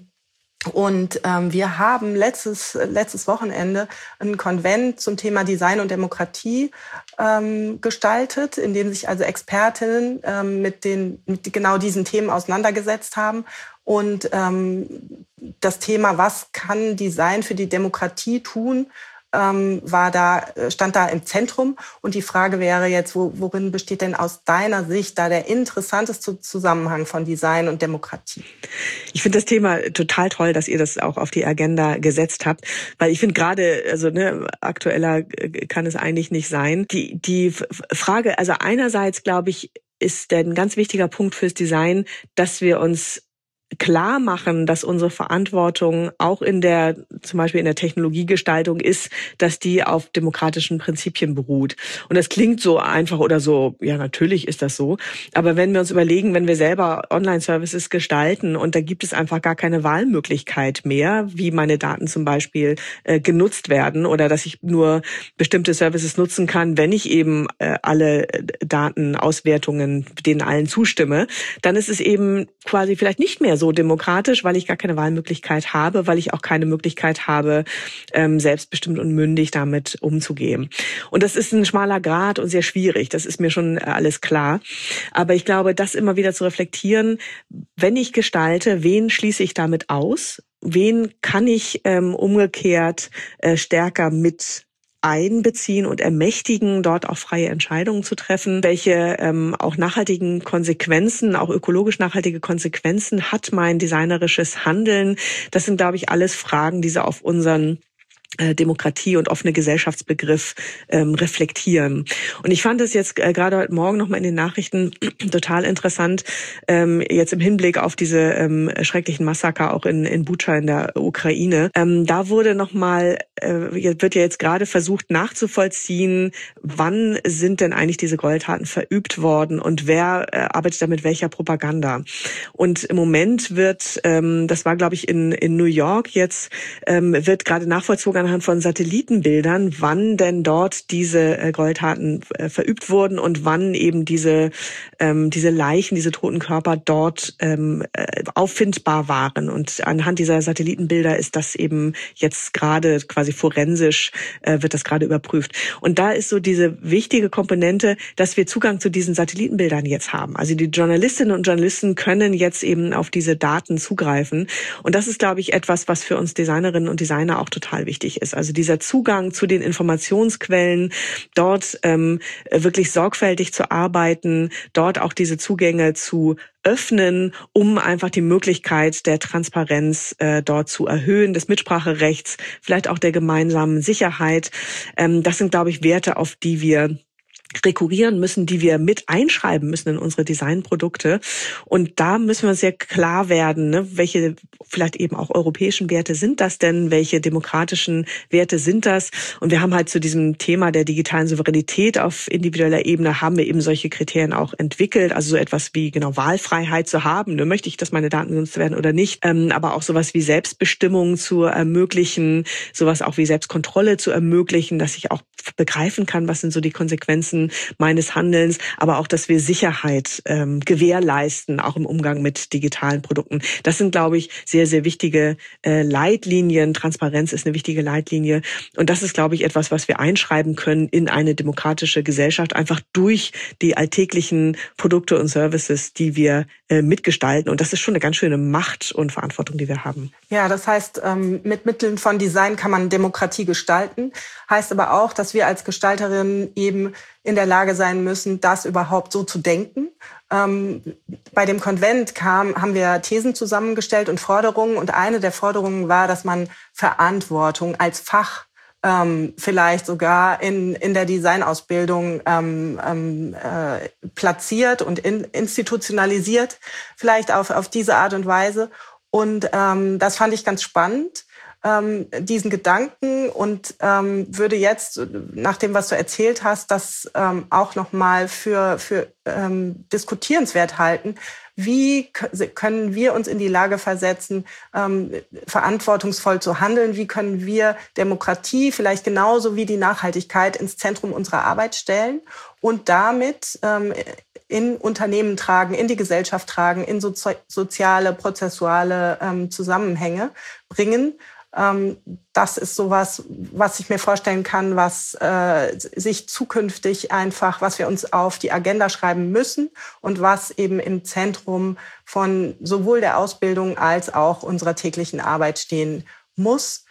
Und ähm, wir haben letztes letztes Wochenende einen Konvent zum Thema Design und Demokratie ähm, gestaltet, in dem sich also Expertinnen ähm, mit den mit genau diesen Themen auseinandergesetzt haben. Und ähm, das Thema, was kann Design für die Demokratie tun, ähm, war da stand da im Zentrum. Und die Frage wäre jetzt, wo, worin besteht denn aus deiner Sicht da der interessanteste Zusammenhang von Design und Demokratie? Ich finde das Thema total toll, dass ihr das auch auf die Agenda gesetzt habt, weil ich finde gerade, also ne, aktueller kann es eigentlich nicht sein. Die die Frage, also einerseits glaube ich, ist ein ganz wichtiger Punkt fürs Design, dass wir uns klar machen, dass unsere Verantwortung auch in der, zum Beispiel in der Technologiegestaltung ist, dass die auf demokratischen Prinzipien beruht. Und das klingt so einfach oder so, ja, natürlich ist das so. Aber wenn wir uns überlegen, wenn wir selber Online-Services gestalten und da gibt es einfach gar keine Wahlmöglichkeit mehr, wie meine Daten zum Beispiel äh, genutzt werden oder dass ich nur bestimmte Services nutzen kann, wenn ich eben äh, alle Datenauswertungen denen allen zustimme, dann ist es eben quasi vielleicht nicht mehr so demokratisch, weil ich gar keine Wahlmöglichkeit habe, weil ich auch keine Möglichkeit habe, ähm, selbstbestimmt und mündig damit umzugehen. Und das ist ein schmaler Grat und sehr schwierig. Das ist mir schon alles klar. Aber ich glaube, das immer wieder zu reflektieren, wenn ich gestalte, wen schließe ich damit aus? Wen kann ich ähm, umgekehrt äh, stärker mit einbeziehen und ermächtigen, dort auch freie Entscheidungen zu treffen. Welche ähm, auch nachhaltigen Konsequenzen, auch ökologisch nachhaltige Konsequenzen hat mein designerisches Handeln? Das sind, glaube ich, alles Fragen, die so auf unseren Demokratie und offene Gesellschaftsbegriff ähm, reflektieren. Und ich fand es jetzt äh, gerade heute Morgen nochmal in den Nachrichten total interessant, ähm, jetzt im Hinblick auf diese ähm, schrecklichen Massaker auch in, in Butscha in der Ukraine. Ähm, da wurde nochmal, äh, wird ja jetzt gerade versucht nachzuvollziehen, wann sind denn eigentlich diese Gräueltaten verübt worden und wer äh, arbeitet da mit welcher Propaganda. Und im Moment wird, ähm, das war glaube ich in, in New York jetzt, ähm, wird gerade nachvollzogen anhand von Satellitenbildern, wann denn dort diese äh, Gräueltaten äh, verübt wurden und wann eben diese ähm, diese Leichen, diese toten Körper dort ähm, äh, auffindbar waren. Und anhand dieser Satellitenbilder ist das eben jetzt gerade quasi forensisch, äh, wird das gerade überprüft. Und da ist so diese wichtige Komponente, dass wir Zugang zu diesen Satellitenbildern jetzt haben. Also die Journalistinnen und Journalisten können jetzt eben auf diese Daten zugreifen. Und das ist, glaube ich, etwas, was für uns Designerinnen und Designer auch total wichtig ist. Also dieser Zugang zu den Informationsquellen, dort ähm, wirklich sorgfältig zu arbeiten, dort auch diese Zugänge zu öffnen, um einfach die Möglichkeit der Transparenz äh, dort zu erhöhen, des Mitspracherechts, vielleicht auch der gemeinsamen Sicherheit. Ähm, das sind, glaube ich, Werte, auf die wir rekurrieren müssen, die wir mit einschreiben müssen in unsere Designprodukte. Und da müssen wir uns sehr klar werden, ne, welche vielleicht eben auch europäischen Werte sind das denn, welche demokratischen Werte sind das? Und wir haben halt zu diesem Thema der digitalen Souveränität auf individueller Ebene haben wir eben solche Kriterien auch entwickelt, also so etwas wie genau Wahlfreiheit zu haben, ne, möchte ich, dass meine Daten genutzt werden oder nicht, ähm, aber auch sowas wie Selbstbestimmung zu ermöglichen, sowas auch wie Selbstkontrolle zu ermöglichen, dass ich auch begreifen kann, was sind so die Konsequenzen meines Handelns, aber auch, dass wir Sicherheit ähm, gewährleisten, auch im Umgang mit digitalen Produkten. Das sind, glaube ich, sehr, sehr wichtige äh, Leitlinien. Transparenz ist eine wichtige Leitlinie. Und das ist, glaube ich, etwas, was wir einschreiben können in eine demokratische Gesellschaft, einfach durch die alltäglichen Produkte und Services, die wir äh, mitgestalten. Und das ist schon eine ganz schöne Macht und Verantwortung, die wir haben. Ja, das heißt, mit Mitteln von Design kann man Demokratie gestalten. Heißt aber auch, dass wir als Gestalterinnen eben in der Lage sein müssen, das überhaupt so zu denken. Bei dem Konvent kam, haben wir Thesen zusammengestellt und Forderungen. Und eine der Forderungen war, dass man Verantwortung als Fach Ähm, vielleicht sogar in, in der Designausbildung ähm, ähm, äh, platziert und in, institutionalisiert, vielleicht auf, auf diese Art und Weise. Und ähm, das fand ich ganz spannend, ähm, diesen Gedanken, und ähm, würde jetzt, nach dem, was du erzählt hast, das ähm, auch nochmal für, für ähm, diskutierenswert halten. Wie können wir uns in die Lage versetzen, ähm, verantwortungsvoll zu handeln? Wie können wir Demokratie vielleicht genauso wie die Nachhaltigkeit ins Zentrum unserer Arbeit stellen und damit ähm, in Unternehmen tragen, in die Gesellschaft tragen, in sozi- soziale, prozessuale ähm, Zusammenhänge bringen? Ähm, das ist sowas, was ich mir vorstellen kann, was äh, sich zukünftig einfach, was wir uns auf die Agenda schreiben müssen und was eben im Zentrum von sowohl der Ausbildung als auch unserer täglichen Arbeit stehen muss.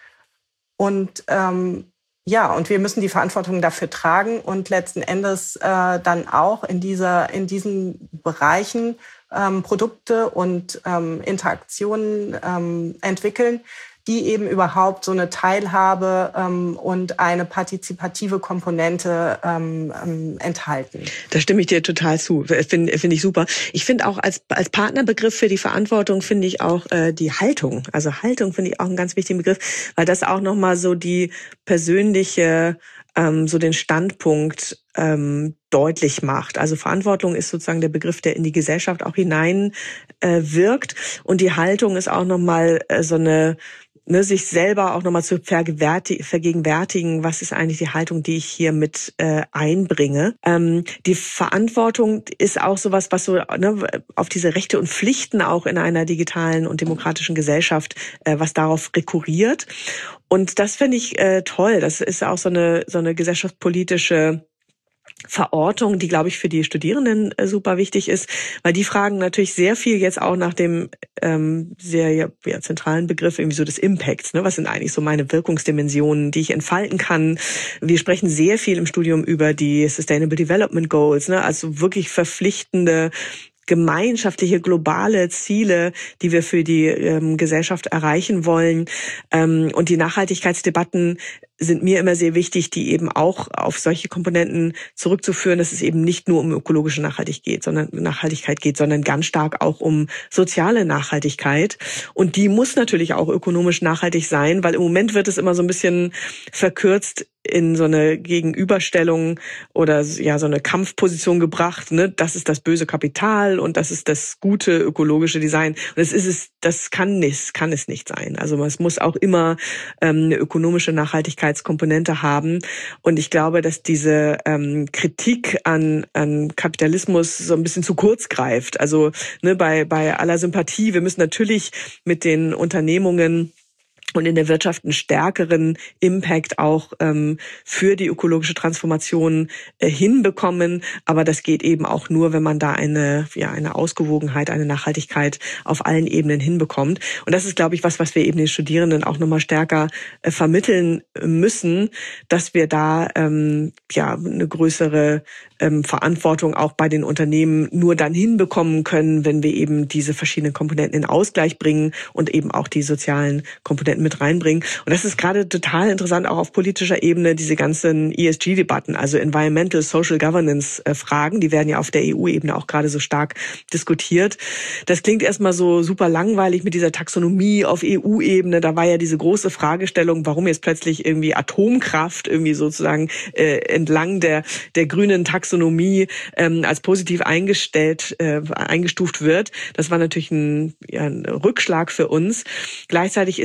Und ähm, ja, und wir müssen die Verantwortung dafür tragen und letzten Endes äh, dann auch in dieser, in diesen Bereichen ähm, Produkte und ähm, Interaktionen ähm, entwickeln, die eben überhaupt so eine Teilhabe ähm, und eine partizipative Komponente ähm, ähm, enthalten. Da stimme ich dir total zu. Finde find ich super. Ich finde auch als als Partnerbegriff für die Verantwortung finde ich auch äh, die Haltung. Also Haltung finde ich auch einen ganz wichtigen Begriff, weil das auch nochmal so die persönliche, ähm, so den Standpunkt ähm, deutlich macht. Also Verantwortung ist sozusagen der Begriff, der in die Gesellschaft auch hinein äh, wirkt, und die Haltung ist auch nochmal äh, so eine, Ne, sich selber auch nochmal zu vergegenwärtigen, was ist eigentlich die Haltung, die ich hier mit äh, einbringe. Ähm, die Verantwortung ist auch sowas, was so ne, auf diese Rechte und Pflichten auch in einer digitalen und demokratischen Gesellschaft, äh, was darauf rekurriert. Und das finde ich äh, toll. Das ist auch so eine so eine gesellschaftspolitische Verortung, die, glaube ich, für die Studierenden äh, super wichtig ist, weil die fragen natürlich sehr viel jetzt auch nach dem ähm, sehr ja, ja, zentralen Begriff irgendwie so des Impacts. Ne? Was sind eigentlich so meine Wirkungsdimensionen, die ich entfalten kann? Wir sprechen sehr viel im Studium über die Sustainable Development Goals, ne? Also wirklich verpflichtende gemeinschaftliche, globale Ziele, die wir für die ähm, Gesellschaft erreichen wollen. Ähm, und die Nachhaltigkeitsdebatten sind mir immer sehr wichtig, die eben auch auf solche Komponenten zurückzuführen, dass es eben nicht nur um ökologische Nachhaltigkeit geht, sondern Nachhaltigkeit geht, sondern ganz stark auch um soziale Nachhaltigkeit. Und die muss natürlich auch ökonomisch nachhaltig sein, weil im Moment wird es immer so ein bisschen verkürzt in so eine Gegenüberstellung oder ja so eine Kampfposition gebracht, ne? Das ist das böse Kapital und das ist das gute ökologische Design. Und das ist es, das kann nicht, kann es nicht sein. Also es muss auch immer ähm, eine ökonomische Nachhaltigkeitskomponente haben. Und ich glaube, dass diese ähm, Kritik an an Kapitalismus so ein bisschen zu kurz greift. Also ne, bei bei aller Sympathie, wir müssen natürlich mit den Unternehmungen und in der Wirtschaft einen stärkeren Impact auch ähm, für die ökologische Transformation äh, hinbekommen. Aber das geht eben auch nur, wenn man da eine ja eine Ausgewogenheit, eine Nachhaltigkeit auf allen Ebenen hinbekommt. Und das ist, glaube ich, was, was wir eben den Studierenden auch nochmal stärker äh, vermitteln müssen, dass wir da ähm, ja eine größere ähm, Verantwortung auch bei den Unternehmen nur dann hinbekommen können, wenn wir eben diese verschiedenen Komponenten in Ausgleich bringen und eben auch die sozialen Komponenten mit reinbringen. Und das ist gerade total interessant, auch auf politischer Ebene, diese ganzen E S G-Debatten, also Environmental Social Governance-Fragen, die werden ja auf der E U-Ebene auch gerade so stark diskutiert. Das klingt erstmal so super langweilig mit dieser Taxonomie auf E U-Ebene. Da war ja diese große Fragestellung, warum jetzt plötzlich irgendwie Atomkraft irgendwie sozusagen äh, entlang der der grünen Taxonomie ähm, als positiv eingestellt, äh, eingestuft wird. Das war natürlich ein, ja, ein Rückschlag für uns. Gleichzeitig ist diese ganze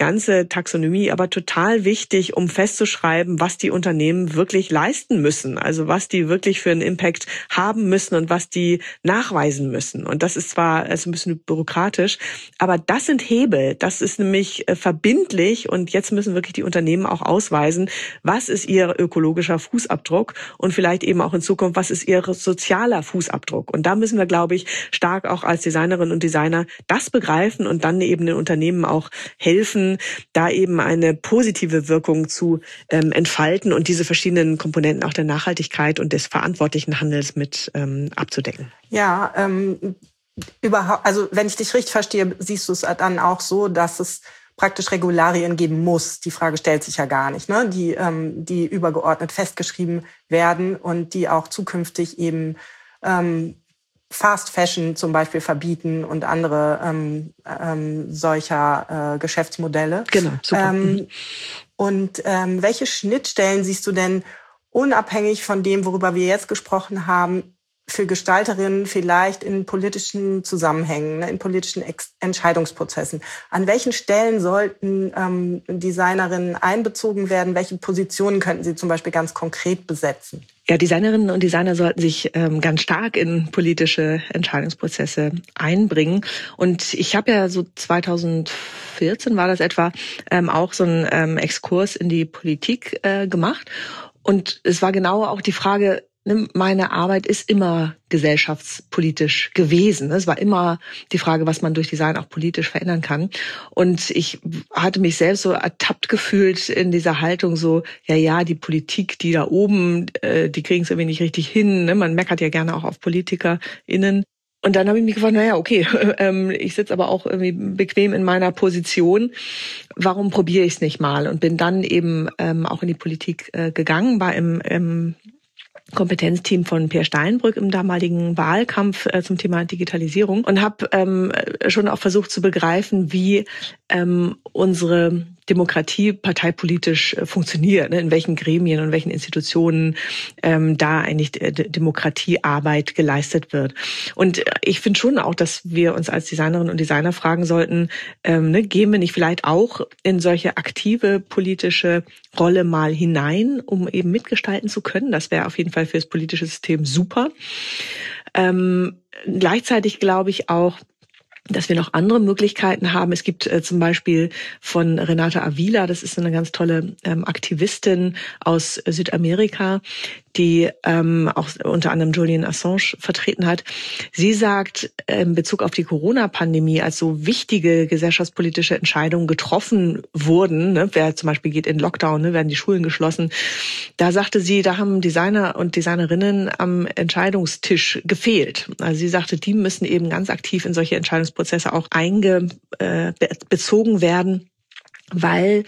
ganze Taxonomie aber total wichtig, um festzuschreiben, was die Unternehmen wirklich leisten müssen. Also was die wirklich für einen Impact haben müssen und was die nachweisen müssen. Und das ist zwar also ein bisschen bürokratisch, aber das sind Hebel. Das ist nämlich verbindlich und jetzt müssen wirklich die Unternehmen auch ausweisen, was ist ihr ökologischer Fußabdruck und vielleicht eben auch in Zukunft, was ist ihr sozialer Fußabdruck. Und da müssen wir, glaube ich, stark auch als Designerinnen und Designer das begreifen und dann eben den Unternehmen auch helfen, da eben eine positive Wirkung zu ähm, entfalten und diese verschiedenen Komponenten auch der Nachhaltigkeit und des verantwortlichen Handels mit ähm, abzudecken. Ja, ähm, überhaupt, also wenn ich dich richtig verstehe, siehst du es dann auch so, dass es praktisch Regularien geben muss. Die Frage stellt sich ja gar nicht, ne? Die, ähm, die übergeordnet festgeschrieben werden und die auch zukünftig eben ähm, Fast Fashion zum Beispiel verbieten und andere ähm, ähm, solcher äh, Geschäftsmodelle. Genau, super. Ähm, und ähm, welche Schnittstellen siehst du denn unabhängig von dem, worüber wir jetzt gesprochen haben, für Gestalterinnen vielleicht in politischen Zusammenhängen, in politischen Ex- Entscheidungsprozessen? An welchen Stellen sollten ähm, Designerinnen einbezogen werden? Welche Positionen könnten sie zum Beispiel ganz konkret besetzen? Ja, Designerinnen und Designer sollten sich ähm, ganz stark in politische Entscheidungsprozesse einbringen. Und ich habe ja so zweitausendvierzehn war das etwa ähm, auch so einen ähm, Exkurs in die Politik äh, gemacht. Und es war genau auch die Frage, meine Arbeit ist immer gesellschaftspolitisch gewesen. Es war immer die Frage, was man durch Design auch politisch verändern kann. Und ich hatte mich selbst so ertappt gefühlt in dieser Haltung so, ja, ja, die Politik, die da oben, die kriegen es irgendwie nicht richtig hin. Man meckert ja gerne auch auf PolitikerInnen. Und dann habe ich mich gefragt, naja, okay, ich sitze aber auch irgendwie bequem in meiner Position. Warum probiere ich es nicht mal? Und bin dann eben auch in die Politik gegangen, war im, im Kompetenzteam von Peer Steinbrück im damaligen Wahlkampf äh, zum Thema Digitalisierung und habe ähm, schon auch versucht zu begreifen, wie ähm, unsere Demokratie parteipolitisch äh, funktioniert, ne? In welchen Gremien und welchen Institutionen ähm, da eigentlich äh, Demokratiearbeit geleistet wird. Und ich finde schon auch, dass wir uns als Designerinnen und Designer fragen sollten, ähm, ne, gehen wir nicht vielleicht auch in solche aktive politische Rolle mal hinein, um eben mitgestalten zu können. Das wäre auf jeden Fall für das politische System super. Ähm, gleichzeitig glaube ich auch, dass wir noch andere Möglichkeiten haben. Es gibt äh, zum Beispiel von Renata Avila, das ist eine ganz tolle ähm, Aktivistin aus äh, Südamerika, die ähm, auch unter anderem Julian Assange vertreten hat. Sie sagt, äh, in Bezug auf die Corona-Pandemie, als so wichtige gesellschaftspolitische Entscheidungen getroffen wurden, ne, wer zum Beispiel geht in Lockdown, ne, werden die Schulen geschlossen, da sagte sie, da haben Designer und Designerinnen am Entscheidungstisch gefehlt. Also sie sagte, die müssen eben ganz aktiv in solche Entscheidungsprozesse auch einbezogen äh, werden, weil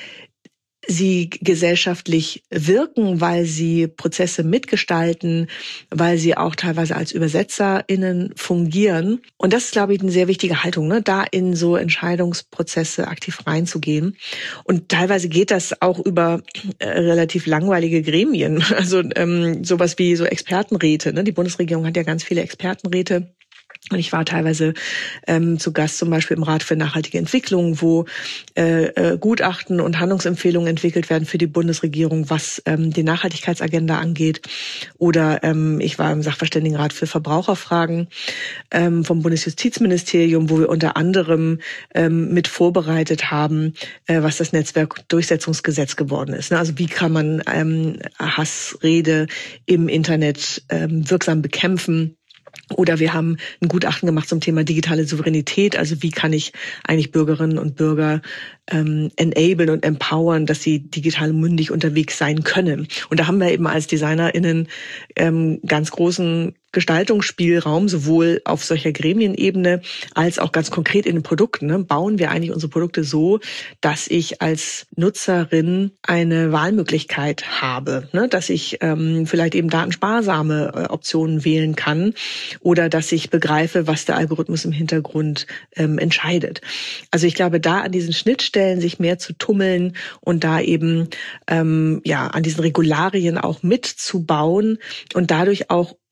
sie gesellschaftlich wirken, weil sie Prozesse mitgestalten, weil sie auch teilweise als ÜbersetzerInnen fungieren. Und das ist, glaube ich, eine sehr wichtige Haltung, ne? Da in so Entscheidungsprozesse aktiv reinzugehen. Und teilweise geht das auch über äh, relativ langweilige Gremien, also ähm, sowas wie so Expertenräte. Ne? Die Bundesregierung hat ja ganz viele Expertenräte. Und ich war teilweise ähm, zu Gast zum Beispiel im Rat für nachhaltige Entwicklung, wo äh, äh, Gutachten und Handlungsempfehlungen entwickelt werden für die Bundesregierung, was ähm, die Nachhaltigkeitsagenda angeht. Oder ähm, ich war im Sachverständigenrat für Verbraucherfragen ähm, vom Bundesjustizministerium, wo wir unter anderem ähm, mit vorbereitet haben, äh, was das Netzwerkdurchsetzungsgesetz geworden ist. Ne? Also wie kann man ähm, Hassrede im Internet ähm, wirksam bekämpfen? Oder wir haben ein Gutachten gemacht zum Thema digitale Souveränität. Also wie kann ich eigentlich Bürgerinnen und Bürger ähm, enablen und empowern, dass sie digital mündig unterwegs sein können. Und da haben wir eben als DesignerInnen ähm, ganz großen Gestaltungsspielraum, sowohl auf solcher Gremienebene als auch ganz konkret in den Produkten. Ne? Bauen wir eigentlich unsere Produkte so, dass ich als Nutzerin eine Wahlmöglichkeit habe, ne? Dass ich ähm, vielleicht eben datensparsame äh, Optionen wählen kann oder dass ich begreife, was der Algorithmus im Hintergrund ähm, entscheidet. Also ich glaube, da an diesen Schnittstellen sich mehr zu tummeln und da eben ähm, ja an diesen Regularien auch mitzubauen und dadurch auch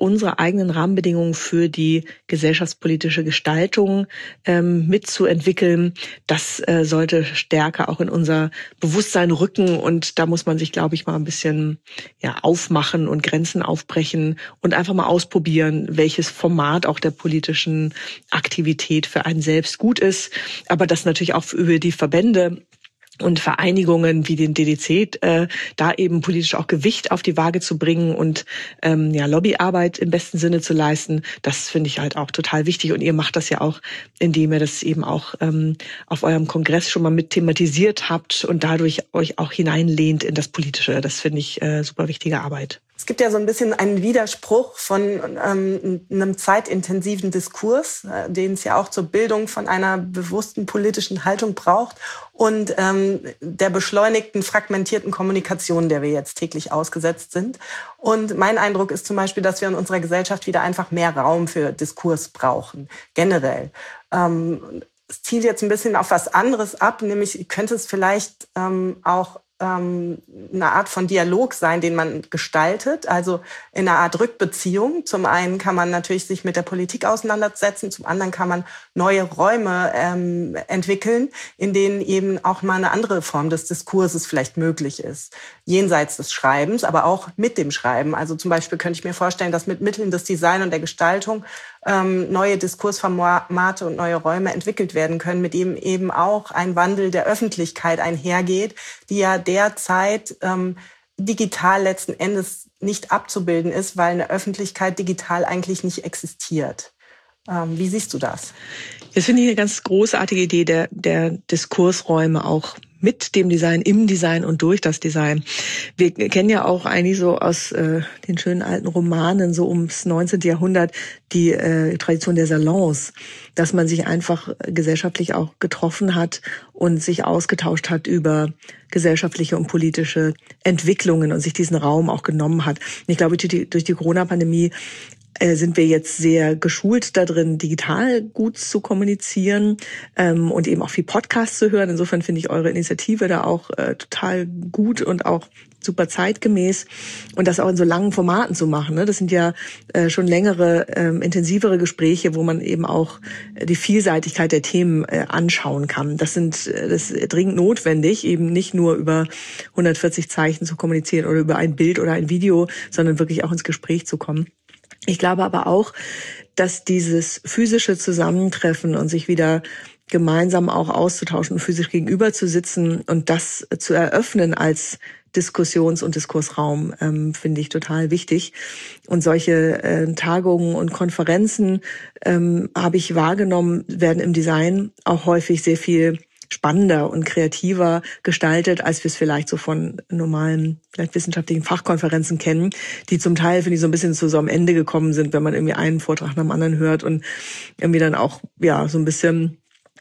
unsere eigenen Rahmenbedingungen für die gesellschaftspolitische Gestaltung ähm, mitzuentwickeln. Das äh, sollte stärker auch in unser Bewusstsein rücken. Und da muss man sich, glaube ich, mal ein bisschen ja aufmachen und Grenzen aufbrechen und einfach mal ausprobieren, welches Format auch der politischen Aktivität für einen selbst gut ist. Aber das natürlich auch über die Verbände und Vereinigungen wie den D D C, äh, da eben politisch auch Gewicht auf die Waage zu bringen und ähm, ja Lobbyarbeit im besten Sinne zu leisten, das finde ich halt auch total wichtig. Und ihr macht das ja auch, indem ihr das eben auch ähm, auf eurem Kongress schon mal mit thematisiert habt und dadurch euch auch hineinlehnt in das Politische. Das finde ich äh, super wichtige Arbeit. Es gibt ja so ein bisschen einen Widerspruch von ähm, einem zeitintensiven Diskurs, äh, den es ja auch zur Bildung von einer bewussten politischen Haltung braucht und ähm, der beschleunigten, fragmentierten Kommunikation, der wir jetzt täglich ausgesetzt sind. Und mein Eindruck ist zum Beispiel, dass wir in unserer Gesellschaft wieder einfach mehr Raum für Diskurs brauchen, generell. Ähm, es zielt jetzt ein bisschen auf was anderes ab, nämlich könnte es vielleicht ähm, auch eine Art von Dialog sein, den man gestaltet, also in einer Art Rückbeziehung. Zum einen kann man natürlich sich mit der Politik auseinandersetzen, zum anderen kann man neue Räume ähm, entwickeln, in denen eben auch mal eine andere Form des Diskurses vielleicht möglich ist. Jenseits des Schreibens, aber auch mit dem Schreiben. Also zum Beispiel könnte ich mir vorstellen, dass mit Mitteln des Design und der Gestaltung ähm, neue Diskursformate und neue Räume entwickelt werden können, mit dem eben auch ein Wandel der Öffentlichkeit einhergeht, die ja derzeit ähm, digital letzten Endes nicht abzubilden ist, weil eine Öffentlichkeit digital eigentlich nicht existiert. Ähm, wie siehst du das? Das finde ich eine ganz großartige Idee der, der Diskursräume auch mit dem Design, im Design und durch das Design. Wir kennen ja auch eigentlich so aus äh, den schönen alten Romanen, so ums neunzehnten Jahrhundert, die äh, Tradition der Salons, dass man sich einfach gesellschaftlich auch getroffen hat und sich ausgetauscht hat über gesellschaftliche und politische Entwicklungen und sich diesen Raum auch genommen hat. Und ich glaube, durch die, durch die Corona-Pandemie äh, sind wir jetzt sehr geschult da drin, digital gut zu kommunizieren ähm, und eben auch viel Podcasts zu hören. Insofern finde ich eure Initiative da auch äh, total gut und auch super zeitgemäß und das auch in so langen Formaten zu machen. Ne? Das sind ja äh, schon längere, ähm, intensivere Gespräche, wo man eben auch äh, die Vielseitigkeit der Themen äh, anschauen kann. Das sind äh, das ist dringend notwendig, eben nicht nur über hundertvierzig Zeichen zu kommunizieren oder über ein Bild oder ein Video, sondern wirklich auch ins Gespräch zu kommen. Ich glaube aber auch, dass dieses physische Zusammentreffen und sich wieder gemeinsam auch auszutauschen und physisch gegenüber zu sitzen und das zu eröffnen als Diskussions- und Diskursraum, ähm, finde ich total wichtig. Und solche äh, Tagungen und Konferenzen, ähm, habe ich wahrgenommen, werden im Design auch häufig sehr viel spannender und kreativer gestaltet, als wir es vielleicht so von normalen, vielleicht wissenschaftlichen Fachkonferenzen kennen, die zum Teil, finde ich, so ein bisschen zu so am Ende gekommen sind, wenn man irgendwie einen Vortrag nach dem anderen hört und irgendwie dann auch ja so ein bisschen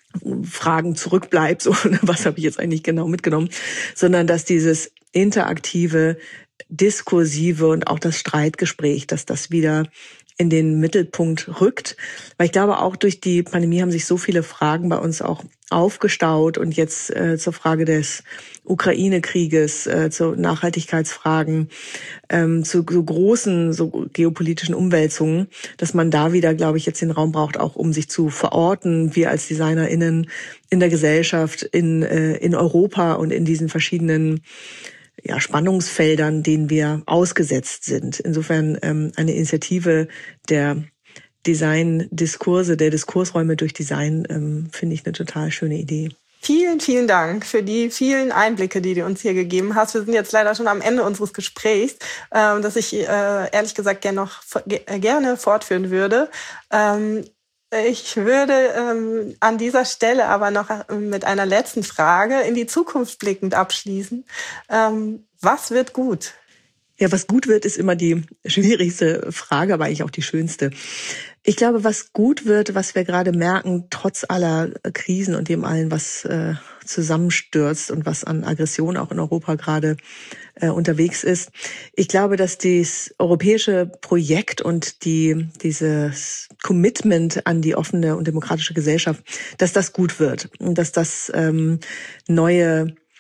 Fragen zurückbleibt, so was habe ich jetzt eigentlich genau mitgenommen, sondern dass dieses interaktive, diskursive und auch das Streitgespräch, dass das wieder in den Mittelpunkt rückt. Weil ich glaube, auch durch die Pandemie haben sich so viele Fragen bei uns auch aufgestaut und jetzt äh, zur Frage des Ukraine-Krieges, äh, zu Nachhaltigkeitsfragen, ähm, zu so großen so geopolitischen Umwälzungen, dass man da wieder, glaube ich, jetzt den Raum braucht, auch um sich zu verorten, wir als DesignerInnen in der Gesellschaft, in äh, in Europa und in diesen verschiedenen ja, Spannungsfeldern, denen wir ausgesetzt sind. Insofern ähm, eine Initiative der Design-Diskurse, der Diskursräume durch Design, ähm, finde ich eine total schöne Idee. Vielen, vielen Dank für die vielen Einblicke, die du uns hier gegeben hast. Wir sind jetzt leider schon am Ende unseres Gesprächs, äh, das ich äh, ehrlich gesagt gerne noch äh, gerne fortführen würde. Ähm, Ich würde ähm, an dieser Stelle aber noch mit einer letzten Frage in die Zukunft blickend abschließen. Ähm, was wird gut? Ja, was gut wird, ist immer die schwierigste Frage, aber eigentlich auch die schönste. Ich glaube, was gut wird, was wir gerade merken, trotz aller Krisen und dem allen, was äh, zusammenstürzt und was an Aggression auch in Europa gerade äh, unterwegs ist. Ich glaube, dass dieses europäische Projekt und die dieses Commitment an die offene und demokratische Gesellschaft, dass das gut wird und dass das ähm, neue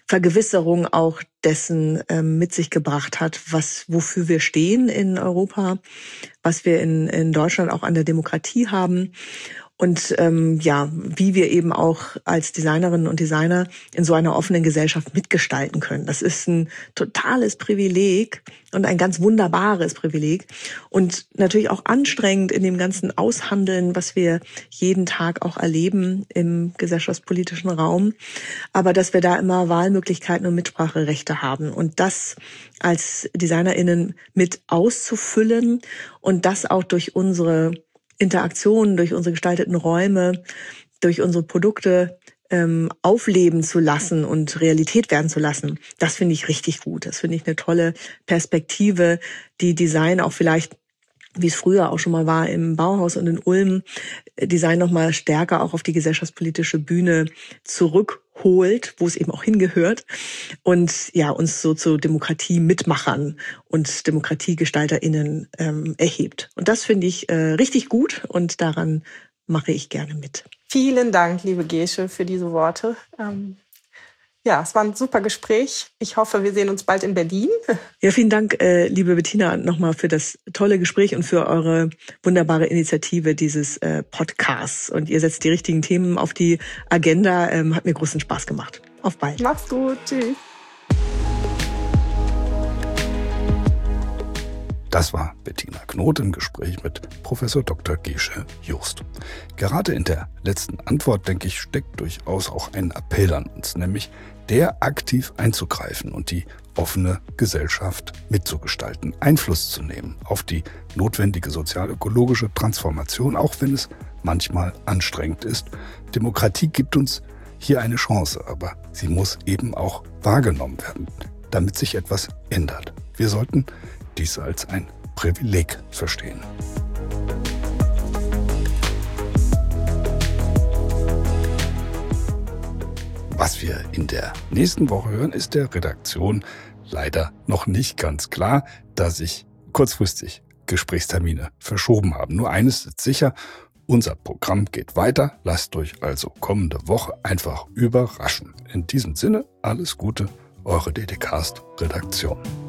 Vergewisserung auch dessen ähm, mit sich gebracht hat, was wofür wir stehen in Europa, was wir in, in Deutschland auch an der Demokratie haben. Und ähm, ja, wie wir eben auch als Designerinnen und Designer in so einer offenen Gesellschaft mitgestalten können. Das ist ein totales Privileg und ein ganz wunderbares Privileg. Und natürlich auch anstrengend in dem ganzen Aushandeln, was wir jeden Tag auch erleben im gesellschaftspolitischen Raum. Aber dass wir da immer Wahlmöglichkeiten und Mitspracherechte haben. Und das als DesignerInnen mit auszufüllen und das auch durch unsere Interaktionen, durch unsere gestalteten Räume, durch unsere Produkte ähm, aufleben zu lassen und Realität werden zu lassen. Das finde ich richtig gut. Das finde ich eine tolle Perspektive, die Design auch vielleicht, wie es früher auch schon mal war im Bauhaus und in Ulm, Design noch mal stärker auch auf die gesellschaftspolitische Bühne zurückholt, wo es eben auch hingehört und ja uns so zu Demokratie-Mitmachern und DemokratiegestalterInnen ähm, erhebt. Und das finde ich äh, richtig gut und daran mache ich gerne mit. Vielen Dank, liebe Gesche, für diese Worte. Ähm Ja, es war ein super Gespräch. Ich hoffe, wir sehen uns bald in Berlin. Ja, vielen Dank, äh, liebe Bettina, nochmal für das tolle Gespräch und für eure wunderbare Initiative dieses äh, Podcasts. Und ihr setzt die richtigen Themen auf die Agenda. Ähm, hat mir großen Spaß gemacht. Auf bald. Mach's gut. Tschüss. Das war Bettina Knot im Gespräch mit Professor Doktor Gesche Joost. Gerade in der letzten Antwort, denke ich, steckt durchaus auch ein Appell an uns, nämlich der aktiv einzugreifen und die offene Gesellschaft mitzugestalten, Einfluss zu nehmen auf die notwendige sozial-ökologische Transformation, auch wenn es manchmal anstrengend ist. Demokratie gibt uns hier eine Chance, aber sie muss eben auch wahrgenommen werden, damit sich etwas ändert. Wir sollten dies als ein Privileg verstehen. Was wir in der nächsten Woche hören, ist der Redaktion leider noch nicht ganz klar, da sich kurzfristig Gesprächstermine verschoben haben. Nur eines ist sicher, unser Programm geht weiter. Lasst euch also kommende Woche einfach überraschen. In diesem Sinne, alles Gute, eure D D Cast Redaktion.